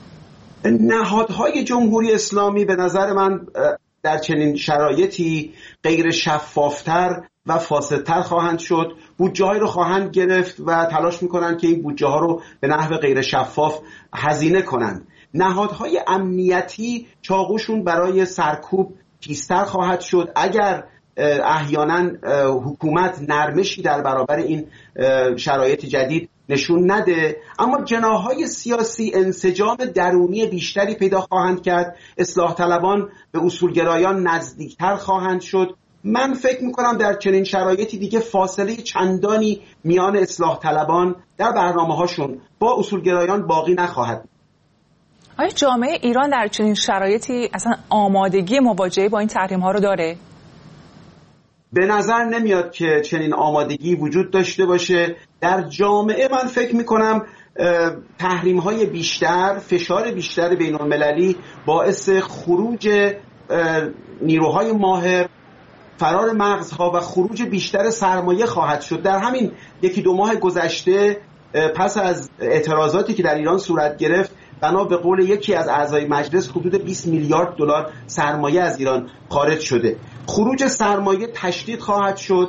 نهادهای جمهوری اسلامی به نظر من در چنین شرایطی غیر شفافتر و فاسدتر خواهند شد. بودجه‌هایی رو خواهند گرفت و تلاش میکنند که این بودجه‌ها رو به نحو غیر شفاف هزینه کنند. نهادهای امنیتی چاقوشون برای سرکوب تیزتر خواهد شد اگر احیانا حکومت نرمشی در برابر این شرایط جدید نشون نده. اما جناح‌های سیاسی انسجام درونی بیشتری پیدا خواهند کرد، اصلاح طلبان به اصولگرایان نزدیکتر خواهند شد. من فکر میکنم در چنین شرایطی دیگه فاصله چندانی میان اصلاح طلبان در برنامه‌هاشون با اصولگرایان باقی نخواهد. آیا جامعه ایران در چنین شرایطی اصلا آمادگی مواجهه با این تحریم‌ها رو داره؟ به نظر نمیاد که چنین آمادگی وجود داشته باشه. در جامعه من فکر میکنم تحریم‌های بیشتر، فشار بیشتر بین‌المللی باعث خروج نیروهای ماهر، فرار مغزها و خروج بیشتر سرمایه خواهد شد. در همین 1-2 ماه گذشته پس از اعتراضاتی که در ایران صورت گرفت، بنا به قول یکی از اعضای مجلس حدود 20 میلیارد دلار سرمایه از ایران خارج شده. خروج سرمایه تشدید خواهد شد.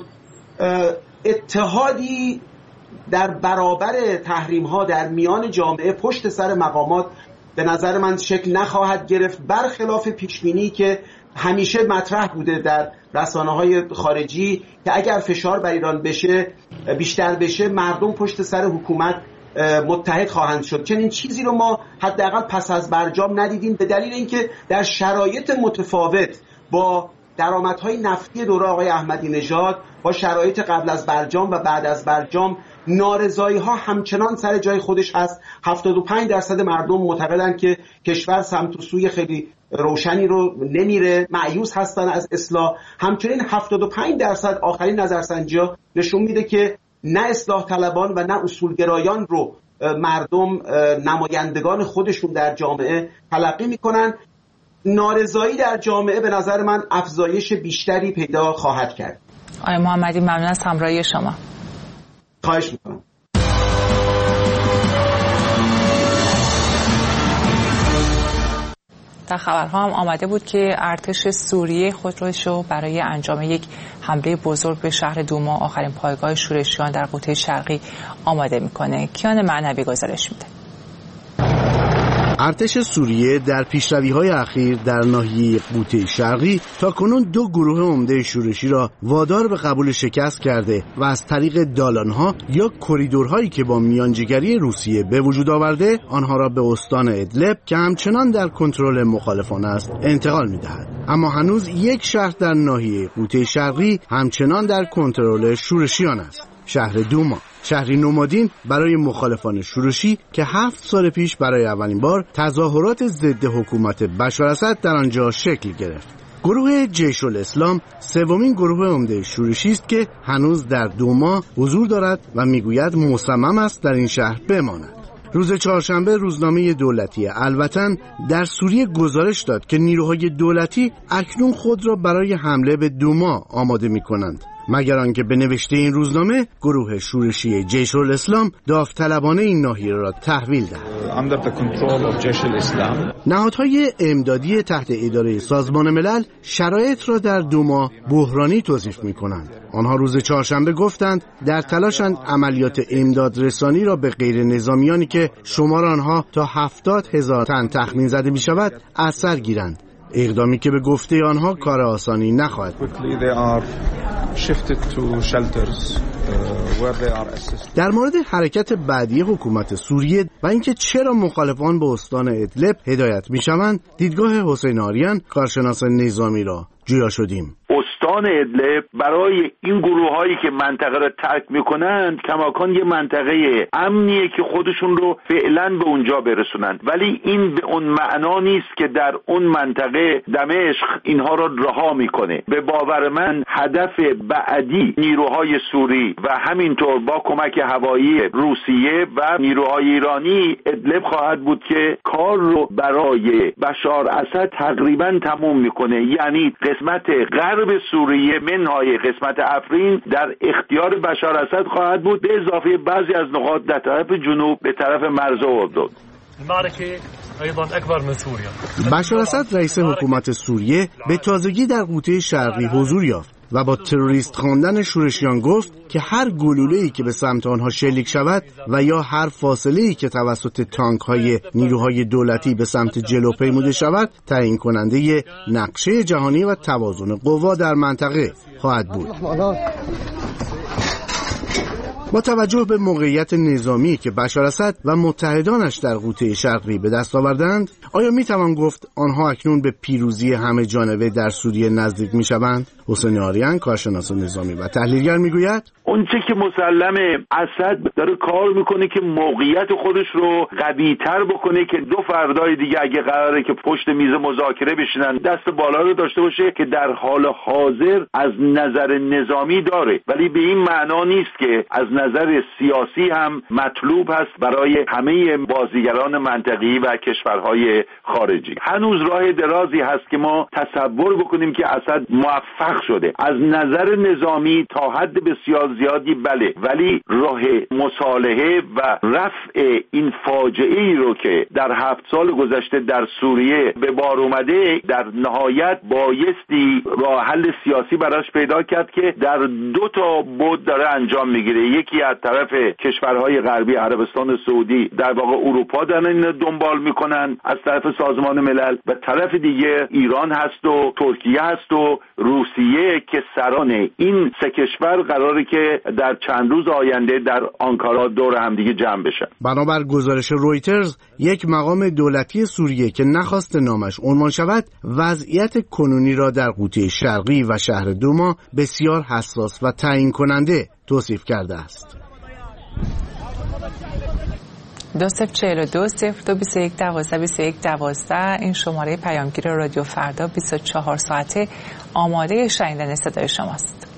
اتحادی در برابر تحریم‌ها در میان جامعه پشت سر مقامات به نظر من شکل نخواهد گرفت، برخلاف پیشبینی که همیشه مطرح بوده در رسانه‌های خارجی که اگر فشار بر ایران بیشتر بشه، مردم پشت سر حکومت متحد خواهند شد. چنین چیزی رو ما حداقل پس از برجام ندیدیم، به دلیل اینکه در شرایط متفاوت با درآمدهای نفتی دوره آقای احمدی نژاد، با شرایط قبل از برجام و بعد از برجام، نارضایی‌ها همچنان سر جای خودش هست. 75% مردم معتقدند که کشور سمت و سوی خیلی روشنی رو نمیره، مایوس هستن از اصلاح. همچنین 75% آخرین نظرسنجی‌ها نشون میده که نه اصلاح طلبان و نه اصولگرایان رو مردم نمایندگان خودشون در جامعه تلقی میکنن. نارضایی در جامعه به نظر من افزایش بیشتری پیدا خواهد کرد. آقای محمدی ممنون از همراهی شما. خواهش میکنم. در خبرها هم آمده بود که ارتش سوریه خودش رو برای انجام یک حمله بزرگ به شهر دوما، آخرین پایگاه شورشیان در قوطه شرقی، آماده میکنه. کیان معنوی گزارش میده. ارتش سوریه در پیشروی‌های اخیر در ناحیه قوطه شرقی تاکنون 2 گروه عمده شورشی را وادار به قبول شکست کرده و از طریق دالان‌ها یا کریدورهایی که با میانجیگری روسیه به وجود آورده، آنها را به استان ادلب که همچنان در کنترل مخالفان است انتقال می‌دهد. اما هنوز یک شهر در ناحیه قوطه شرقی همچنان در کنترل شورشیان است، شهر دوما، شهری نمادین برای مخالفان شورشی که 7 سال پیش برای اولین بار تظاهرات ضد حکومت بشار اسد در آنجا شکل گرفت. گروه جیش الاسلام سومین گروه عمده شورشی است که هنوز در دوما حضور دارد و میگوید مصمم است در این شهر بماند. روز چهارشنبه روزنامه دولتی الوطن در سوریه گزارش داد که نیروهای دولتی اکنون خود را برای حمله به دوما آماده می‌کنند، مگر آنکه به نوشته این روزنامه گروه شورشی جیش الاسلام داوطلبانه این ناحیه را تحویل دهد. نهادهای امدادی تحت اداره سازمان ملل شرایط را در دوما بحرانی توصیف می‌کنند. آنها روز چهارشنبه گفتند در تلاشند عملیات امداد رسانی را به غیر نظامیانی که شمار آنها تا 70,000 تن تخمین زده می‌شود از سر گیرند، اقدامی که به گفته آنها کار آسانی نخواهد بود. در مورد حرکت بعدی حکومت سوریه و اینکه چرا مخالفان به استان ادلب هدایت می‌شوند، دیدگاه حسین آریان کارشناس نظامی را جویا شدیم. استان ادلب برای این گروه‌هایی که منطقه را ترک می‌کنند کماکان یه منطقه امنیه که خودشون رو فعلا به اونجا برسونند، ولی این به اون معنا نیست که در اون منطقه دمشق اینها را رها می‌کنه. به باور من هدف بعدی نیروهای سوری و همینطور با کمک هوایی روسیه و نیروهای ایرانی ادلب خواهد بود که کار رو برای بشار اسد تقریبا تموم می‌کنه. یعنی قسمت غرب سوریه منهای قسمت افرین در اختیار بشار اسد خواهد بود، به اضافه بعضی از نقاط در طرف جنوب به طرف مرز اردن. بشار اسد رئیس حکومت سوریه به تازگی در قوطه شرقی حضور یافت و با تروریست خواندن شورشیان گفت که هر گلوله‌ای که به سمت آنها شلیک شود و یا هر فاصله‌ای که توسط تانک‌های نیروهای دولتی به سمت جلو پیموده شود تعیین کننده نقشه جهانی و توازن قوا در منطقه خواهد بود. با توجه به موقعیت نظامی که بشار اسد و متحدانش در قوطه شرقی به دست آوردند، آیا میتوان گفت آنها اکنون به پیروزی همه جانبه در سوریه نزدیک میشوند؟ حسین آریان، کارشناس نظامی و تحلیلگر، میگوید اونچه که مسلمه اسد داره کار میکنه که موقعیت خودش رو قوی‌تر بکنه که دو فردای دیگه اگه قراره که پشت میز مذاکره بشینن دست بالا رو داشته باشه که در حال حاضر از نظر نظامی داره، ولی به این معنا نیست که از نظر سیاسی هم مطلوب هست برای همه بازیگران منطقی و کشورهای خارجی. هنوز راه درازی هست که ما تصور بکنیم که اسد موفق شده. از نظر نظامی تا حد بسیار زیادی بله، ولی راه مصالحه و رفع این فاجعه ای رو که در 7 سال گذشته در سوریه به بار اومده در نهایت بایستی راه حل سیاسی براش پیدا کرد که در 2 تا بعد داره انجام میگیره. یکی از طرف کشورهای غربی، عربستان سعودی، در واقع اروپا دارن اینو دنبال میکنن از طرف سازمان ملل، و طرف دیگه ایران هست و ترکیه هست و روسیه که سران این 3 کشور قراره که در چند روز آینده در آنکارا دور همدیگه جمع بشن. بنابر گزارش رویترز، یک مقام دولتی سوریه که نخواست نامش عنوان شود، وضعیت کنونی را در قوطه شرقی و شهر دوما بسیار حساس و تعیین کننده توصیف کرده است. 2042-0221-12 این شماره پیامگیر رادیو فردا 24 ساعته آماده شنیدن صدای شماست.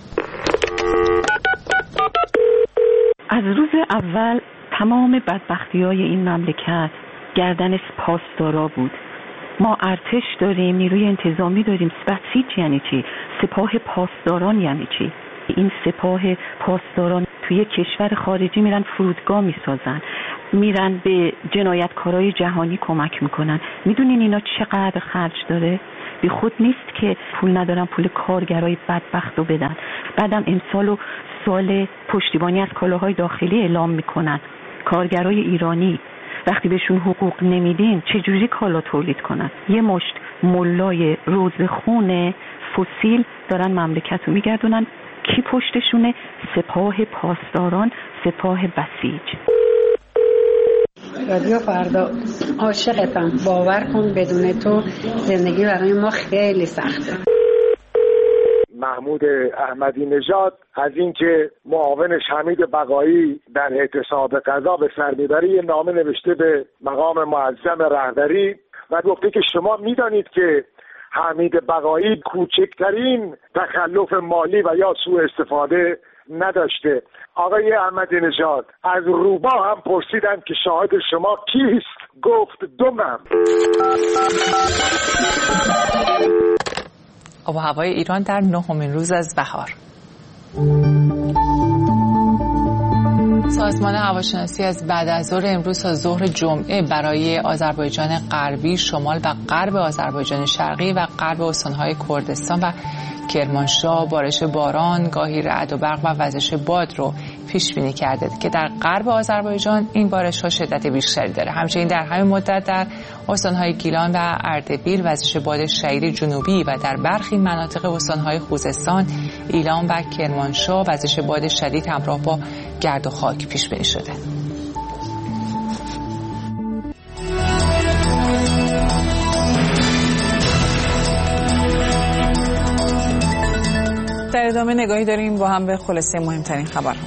از روز اول تمام بدبختی‌های این مملکت گردن پاسدارا بود. ما ارتش داریم، نیروی انتظامی داریم، بسیج یعنی چی؟ سپاه پاسداران یعنی چی؟ این سپاه پاسداران توی کشور خارجی میرن فرودگاه میسازن، میرن به جنایتکارای جهانی کمک میکنن. میدونین اینا چقدر خرج داره؟ بی خود نیست که پول ندارن پول کارگرای بدبخت رو بدن. بعدم امسال و سال پشتیبانی از کالاهای داخلی اعلام میکنن. کارگرای ایرانی وقتی بهشون حقوق نمیدین چجوری کالا تولید کنن؟ یه مشت ملای روزخون فسیل دارن مملکت رو میگردونن. کی پشتشونه؟ سپاه پاسداران، سپاه بسیج. رادیو فردا عاشقتم. باور کن بدون تو زندگی برای ما خیلی سخته. محمود احمدی نژاد از اینکه معاونش حمید بقایی در اعتصاب غذا به سر میبره یه نامه نوشته به مقام معظم رهبری و گفته که شما میدانید که حمید بقایی کوچکترین تخلف مالی و یا سوء استفاده نداشته. آقای احمدی نژاد از روبا هم پرسیدن که شاهد شما کیست؟ گفت دومم. آب و هوای ایران در 9مین روز از بهار. سازمان هواشناسی از بعد از ظهر امروز تا ظهر جمعه برای آذربایجان غربی، شمال و غرب آذربایجان شرقی و غرب استان‌های کردستان و کرمانشاه بارش باران، گاهی رعد و برق و وزش باد رو پیش بینی کرده که در غرب آذربایجان این بارش‌ها شدت بیشتری داره. همچنین در همین مدت در استان‌های گیلان و اردبیل وزش باد شدید جنوبی و در برخی مناطق استان‌های خوزستان، ایلام و کرمانشاه وزش باد شدید همراه با گرد و خاک پیش بینی شده. در ادامه نگاهی داریم با هم به خلاصه مهمترین خبرها.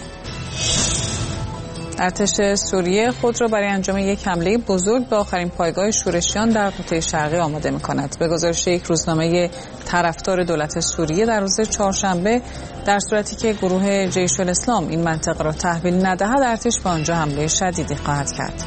ارتش سوریه خود را برای انجام یک حمله بزرگ به آخرین پایگاه شورشیان در قوطه شرقی آماده می‌کند. به گزارش یک روزنامه طرفدار دولت سوریه در روز چهارشنبه، در صورتی که گروه جیش الاسلام این منطقه را تحویل ندهد، ارتش به آنجا حمله شدیدی خواهد کرد.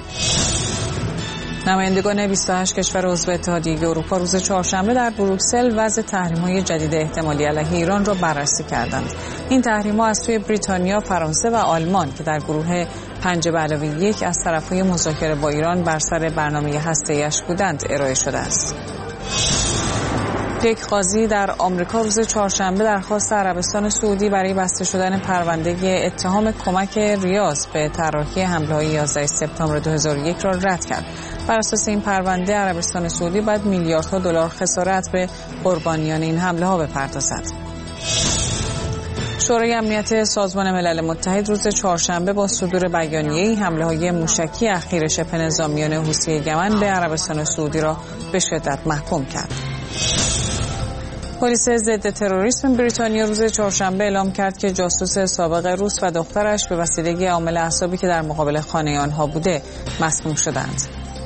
نمایندگان 28 کشور عضو اتحادیه اروپا روز چهارشنبه در بروکسل وضع تحریم‌های جدید احتمالی علیه ایران را بررسی کردند. این تحریم‌ها از سوی بریتانیا، فرانسه و آلمان که در گروه 5+1 از طرفهای مذاکره با ایران بر سر برنامه هسته‌ایش بودند ارائه شده است. یک قاضی در آمریکا روز چهارشنبه درخواست عربستان سعودی برای بسته شدن پرونده اتهام کمک ریاض به طراحی حمله‌های 11 سپتامبر 2001 را رد کرد. بر اساس این پرونده عربستان سعودی باید میلیاردها دلار خسارت به قربانیان این حمله‌ها بپردازد. شورای امنیت سازمان ملل متحد روز چهارشنبه با صدور بیانیه‌ای حمله‌های موشکی اخیر شبه نظامیان حوثی یمن به عربستان سعودی را به شدت محکوم کرد. پلیس ضد تروریسم بریتانیا روز چهارشنبه اعلام کرد که جاسوس سابق روس و دخترش به وسیله عامل اعصابی که در مقابل خانه آنها بوده مسموم شدند.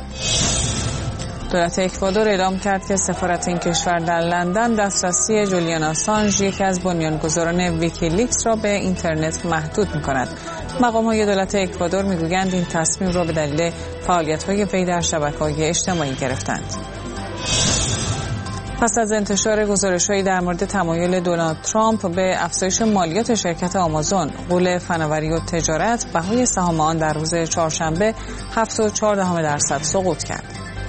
دولت اکوادور اعلام کرد که سفارت این کشور در لندن دسترسی جولیان آسانژ، یکی از بنیانگذاران ویکیلیکس، را به اینترنت محدود می‌کند. مقام‌های دولت اکوادور می‌گویند این تصمیم را به دلیل فعالیت‌های وی در شبکه‌های اجتماعی گرفتند. پس از انتشار گزارش‌هایی در مورد تمایل دونالد ترامپ به افزایش مالیات شرکت آمازون، غول فناوری و تجارت، بهای سهام آن در روز چهارشنبه 7.4% سقوط کرد.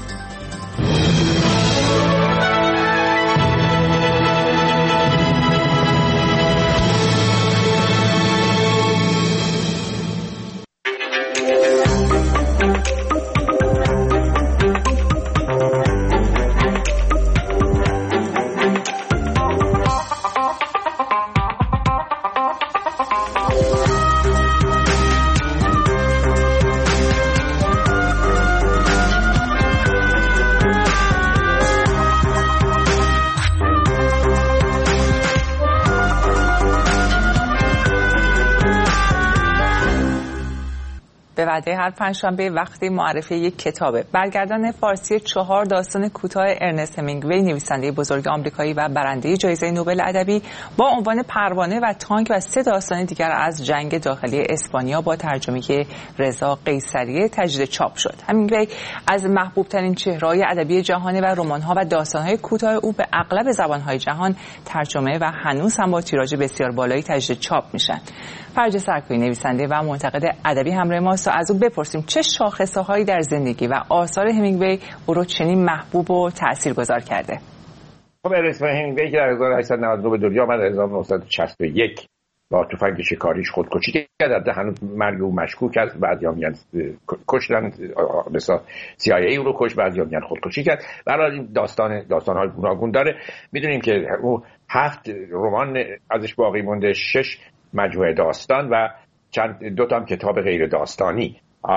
به وعده هر پنجشنبه وقتی معرفی یک کتابه. برگردان فارسی 4 داستان کوتاه ارنست همینگوی، نویسنده بزرگ آمریکایی و برنده جایزه نوبل ادبی، با عنوان پروانه و تانک و 3 داستان دیگر از جنگ داخلی اسپانیا با ترجمه رضا قیصری تجدید چاپ شد. همینگوی از محبوب ترین چهره‌های ادبی جهان و رمان‌ها و داستان‌های کوتاه او به اغلب زبان‌های جهان ترجمه و هنوز هم با تیراژ بسیار بالایی تجدید چاپ میشن. فرج سرکویی، نویسنده و منتقد ادبی، همراه ماست و از او بپرسیم چه شاخصه‌هایی در زندگی و آثار همینگوی او رو چنین محبوب و تاثیرگذار کرده. خب ارنست همینگوی که در 1899 به دنیا آمد، 1961 با تفنگ شکاریش خودکشی کرد. هنوز مرگ او مشکوک است. بعضی‌ها میگن کشتن، مثلا CIA او رو کشت، بعضی‌ها میگن خودکشی کرد. برای این داستان‌های گوناگون داره. می‌دونیم که او 7 رمان ازش باقی مونده، 6 مجموعه داستان و 2 تا کتاب غیر داستانی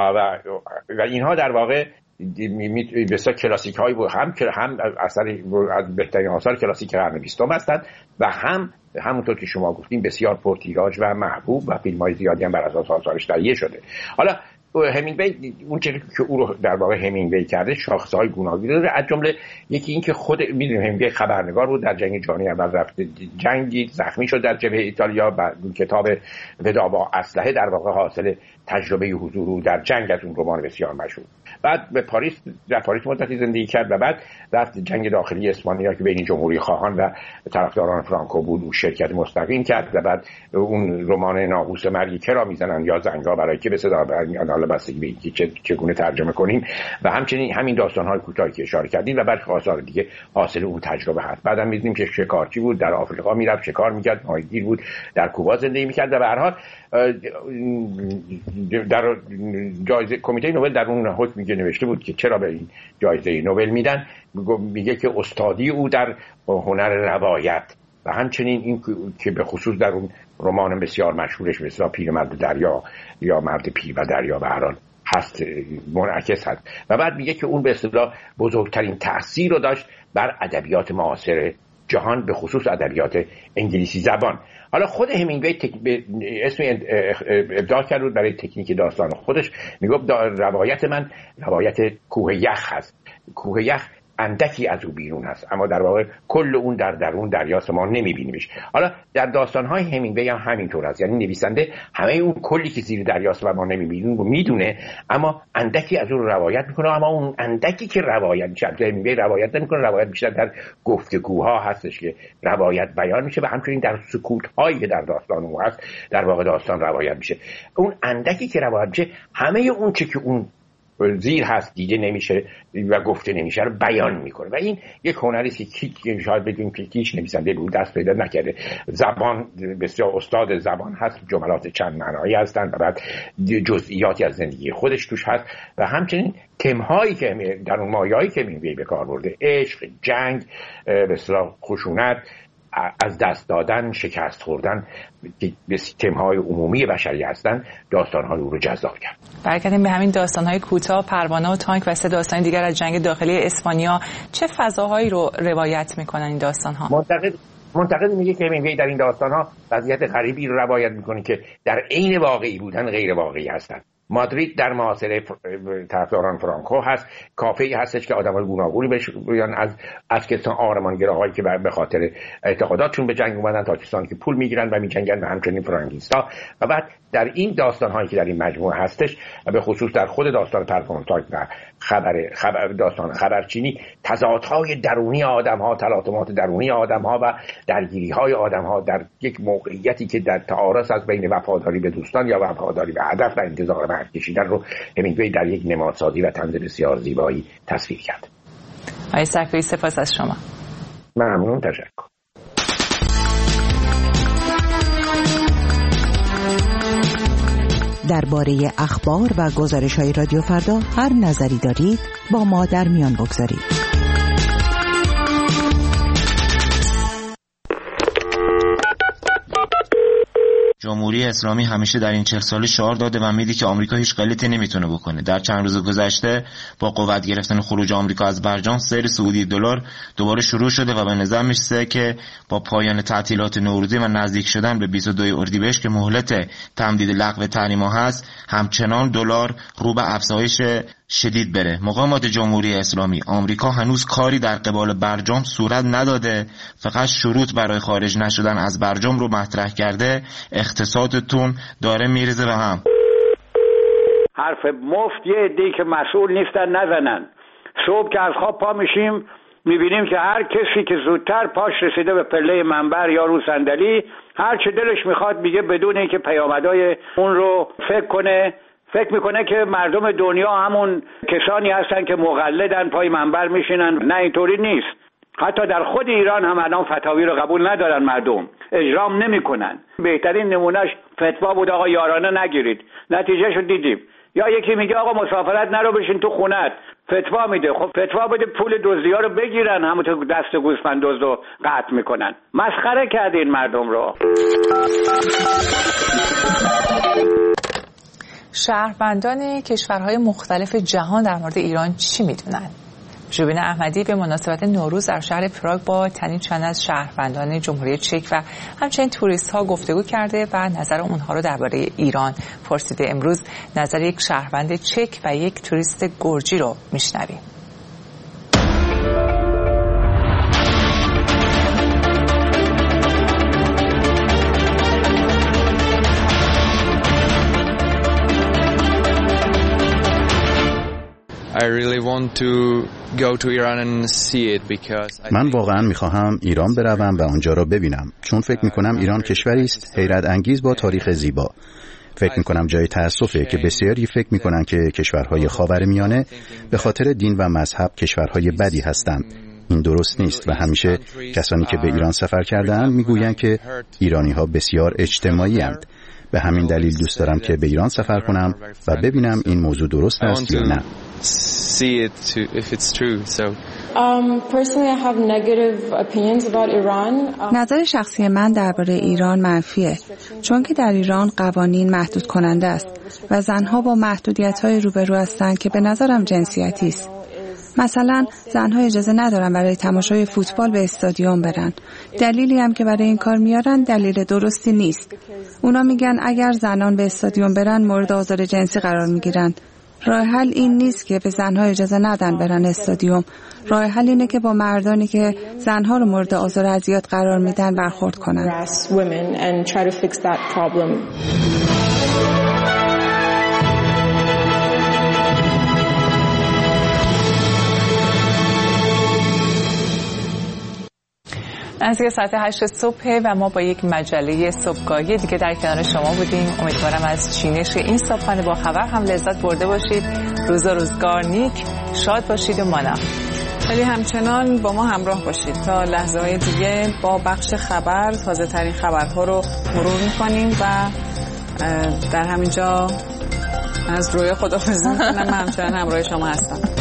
و اینها در واقع بسیار کلاسیک هایی بود، هم اثر از بهترین آثار کلاسیک قرن 20 هستند و همونطور که شما گفتیم بسیار پرتیراژ و محبوب و فیلم های زیادی هم بر اساس آثارش تهیه شده. حالا همینگوی اون چیزی که او رو در واقع همینگوی کرده شاخصهای گوناگون داره، از جمله یکی این که خود میدونیم همینگوی خبرنگار بود، در جنگ جهانی اول رفت جنگی، زخمی شد در جبهه ایتالیا. بعد کتاب ودا با اسلحه در واقع حاصل تجربه حضور در جنگ از اون رمان بسیار مشهور. بعد به در پاریس مدتی زندگی کرد و بعد رفت جنگ داخلی اسپانیا که بین جمهوری خواهان و طرفداران فرانکو بود و شرکت مستقیم کرد و بعد اون رمان ناقوس مرگی که را میزنن یا زنگا برای که به صدا برمیاد، حالا بستگی به اینکه چگونه ترجمه کنیم، و همچنین همین داستان‌های کوتاهی که اشاره کردیم و برخی آثار دیگه حاصل اون تجربه هست. بعدم می‌دونیم که شکارچی بود، در آفریقا میرفت شکار می‌کرد، ماهیگیر بود، در کوبا زندگی می‌کرد و به هر حال در جایزه کمیته نوبل در اون حکم نوشته بود که چرا به این جایزه نوبل میدن. میگه که استادی او در هنر روایت و همچنین این که به خصوص در اون رمان بسیار مشهورش مثلا پیرمرد دریا یا مرد پیر و دریا به هر حال هست، منعکس هست. و بعد میگه که اون به اصطلاح بزرگترین تأثیر رو داشت بر ادبیات معاصر جهان، به خصوص ادبیات انگلیسی زبان. حالا خود همینگوی اسم ابداع کرد بود برای تکنیک داستان خودش. میگفت روایت من روایت کوه یخ هست. کوه یخ اندکی از او بیرون هست، اما در واقع کل اون در درون دریاست، ما نمیبینیمش. حالا در داستان‌های همینگوی هم همینطور است، یعنی نویسنده همه اون کلی که زیر دریاست و ما نمیبینیم رو میدونه، اما اندکی از اون رو روایت میکنه. اما اون اندکی که روایت میشه، همینگوی روایت نمیکنه، روایت بیشتر در گفتگوها هستش که روایت بیان میشه و همچنین در سکوت‌هایی که در داستان او هست در واقع داستان روایت میشه. اون اندکی که روایت میشه همه اون چه که اون زیر هست دیده نمیشه و گفته نمیشه رو بیان میکنه و این یک هنری است که شاید بگیم که هیچ نویسنده رو دست پیدا نکرده. زبان بسیار استاد زبان هست، جملات چند معنایی هستند و بعد جزئیاتی از زندگی خودش توش هست و همچنین تم‌هایی که در اون مایه‌ای که به کار برده، عشق، جنگ، بسیار خشونت، از دست دادن، شکست خوردن که تم‌های عمومی بشری هستند، داستان‌های او رو جذاب کرد. برگردیم به همین داستان‌های کوتاه، پروانه و تانک و 3 داستان دیگر از جنگ داخلی اسپانیا. چه فضاهایی رو روایت می‌کنن این داستان‌ها؟ منتقد میگه که همینگوی در این داستان‌ها وضعیت غریبی رو روایت می‌کنه که در عین واقعی بودن غیر واقعی هستند. مادرید در محاصره طرفداران فرانکو هست، کافه‌ای هستش که آدم‌های گوناگونی بهش بیان از کسان آرمانگراهایی که به خاطر اعتقاداتشون به جنگ اومدن تا کسانی که پول میگیرن و میجنگن و همچنین فرانکیستا. و بعد در این داستان‌هایی که در این مجموعه هستش و به خصوص در خود داستان پرفونتاک و داستان خبرچینی، تضادهای درونی آدم‌ها، تلاطمات درونی آدم‌ها و درگیری‌های آدم‌ها در یک موقعیتی که در تعارض از بین وفاداری به دوستان یا وفاداری به هدف و انتظار مرگ کشیدن رو همینگوی در یک نمادسازی و طنز بسیار زیبایی تصویر کرد. آقای صفوی سپاس از شما. ممنون، تشکر. درباره اخبار و گزارش‌های رادیو فردا هر نظری دارید با ما در میان بگذارید. جمهوری اسلامی همیشه در این 40 سال شعار داده و میدی که آمریکا هیچ غلطی نمیتونه بکنه. در چند روز گذشته با قوت گرفتن خروج آمریکا از برجام، سیر صعودی دلار دوباره شروع شده و به نظر میرسه که با پایان تعطیلات نوروزی و نزدیک شدن به 22 اردیبهشت که مهلت تمدید لغو تحریم‌ها هست، همچنان دلار رو به افزایش شدید بره. مقامات جمهوری اسلامی، آمریکا هنوز کاری در قبال برجام صورت نداده، فقط شروط برای خارج نشدن از برجام رو مطرح کرده. اقتصادتون داره میریزه به هم. حرف مفت یه عده‌ای که مسئول نیستن نزنن. صبح که از خواب پا میشیم میبینیم که هر کسی که زودتر پاش رسیده به پله منبر یا رو صندلی، هر چه دلش میخواد میگه بدون اینکه پیامدهای اون رو فکر میکنه که مردم دنیا همون کسانی هستن که مقلدن، پای منبر میشینن. نه، اینطوری نیست. حتی در خود ایران هم الان فتاوی رو قبول ندارن، مردم اجرام نمیکنن. بهترین نمونهش فتوا بود آقا یارانه نگیرید، نتیجهشو دیدیم. یا یکی میگه آقا مسافرت نرو بشین تو خونت، فتوا میده. خب فتوا بده پول دزدی‌ها رو بگیرن، همونطور دست گوسفند دزد رو قطع میکنن. مسخره کردین مردم رو. شهروندان کشورهای مختلف جهان در مورد ایران چی میدونن؟ ژوبین احمدی به مناسبت نوروز در شهر پراگ با تنی چند از شهروندان جمهوری چک و همچنین توریست ها گفتگو کرده و نظر اونها رو درباره ایران پرسیده. امروز نظر یک شهروند چک و یک توریست گرجی رو میشنویم. من واقعا میخواهم ایران بروم و آنجا را ببینم، چون فکر میکنم ایران کشوری است حیرت انگیز با تاریخ زیبا. فکر میکنم جای تأسفه که بسیاری فکر میکنن که کشورهای خاورمیانه به خاطر دین و مذهب کشورهای بدی هستند. این درست نیست و همیشه کسانی که به ایران سفر کرده‌اند میگویند که ایرانی‌ها بسیار اجتماعی اند. به همین دلیل دوست دارم که به ایران سفر کنم و ببینم این موضوع درست است یا نه. نظر شخصی من درباره ایران منفیه، چون که در ایران قوانین محدود کننده است و زنها با محدودیت‌های روبرو هستند که به نظرم جنسیتی است. مثلا زنها اجازه ندارن برای تماشای فوتبال به استادیوم برن. دلیلی هم که برای این کار میارن دلیل درستی نیست. اونا میگن اگر زنان به استادیوم برن مورد آزار جنسی قرار میگیرن. راه حل این نیست که به زنها اجازه ندن برن استادیوم. راه حل اینه که با مردانی که زنها رو مورد آزار و اذیت قرار میدن برخورد کنن. نزدیک ساعت 8 صبح و ما با یک مجله صبحگاهی دیگه در کنار شما بودیم. امیدوارم از چینش این صبحانه با خبر هم لذت برده باشید. روزگار نیک. شاد باشید و مانا. ولی همچنان با ما همراه باشید تا لحظه های دیگه با بخش خبر تازه ترین خبرها رو مرور میکنیم و در همینجا از روی خداحافظی میکنم. من همچنان همراه شما هستم.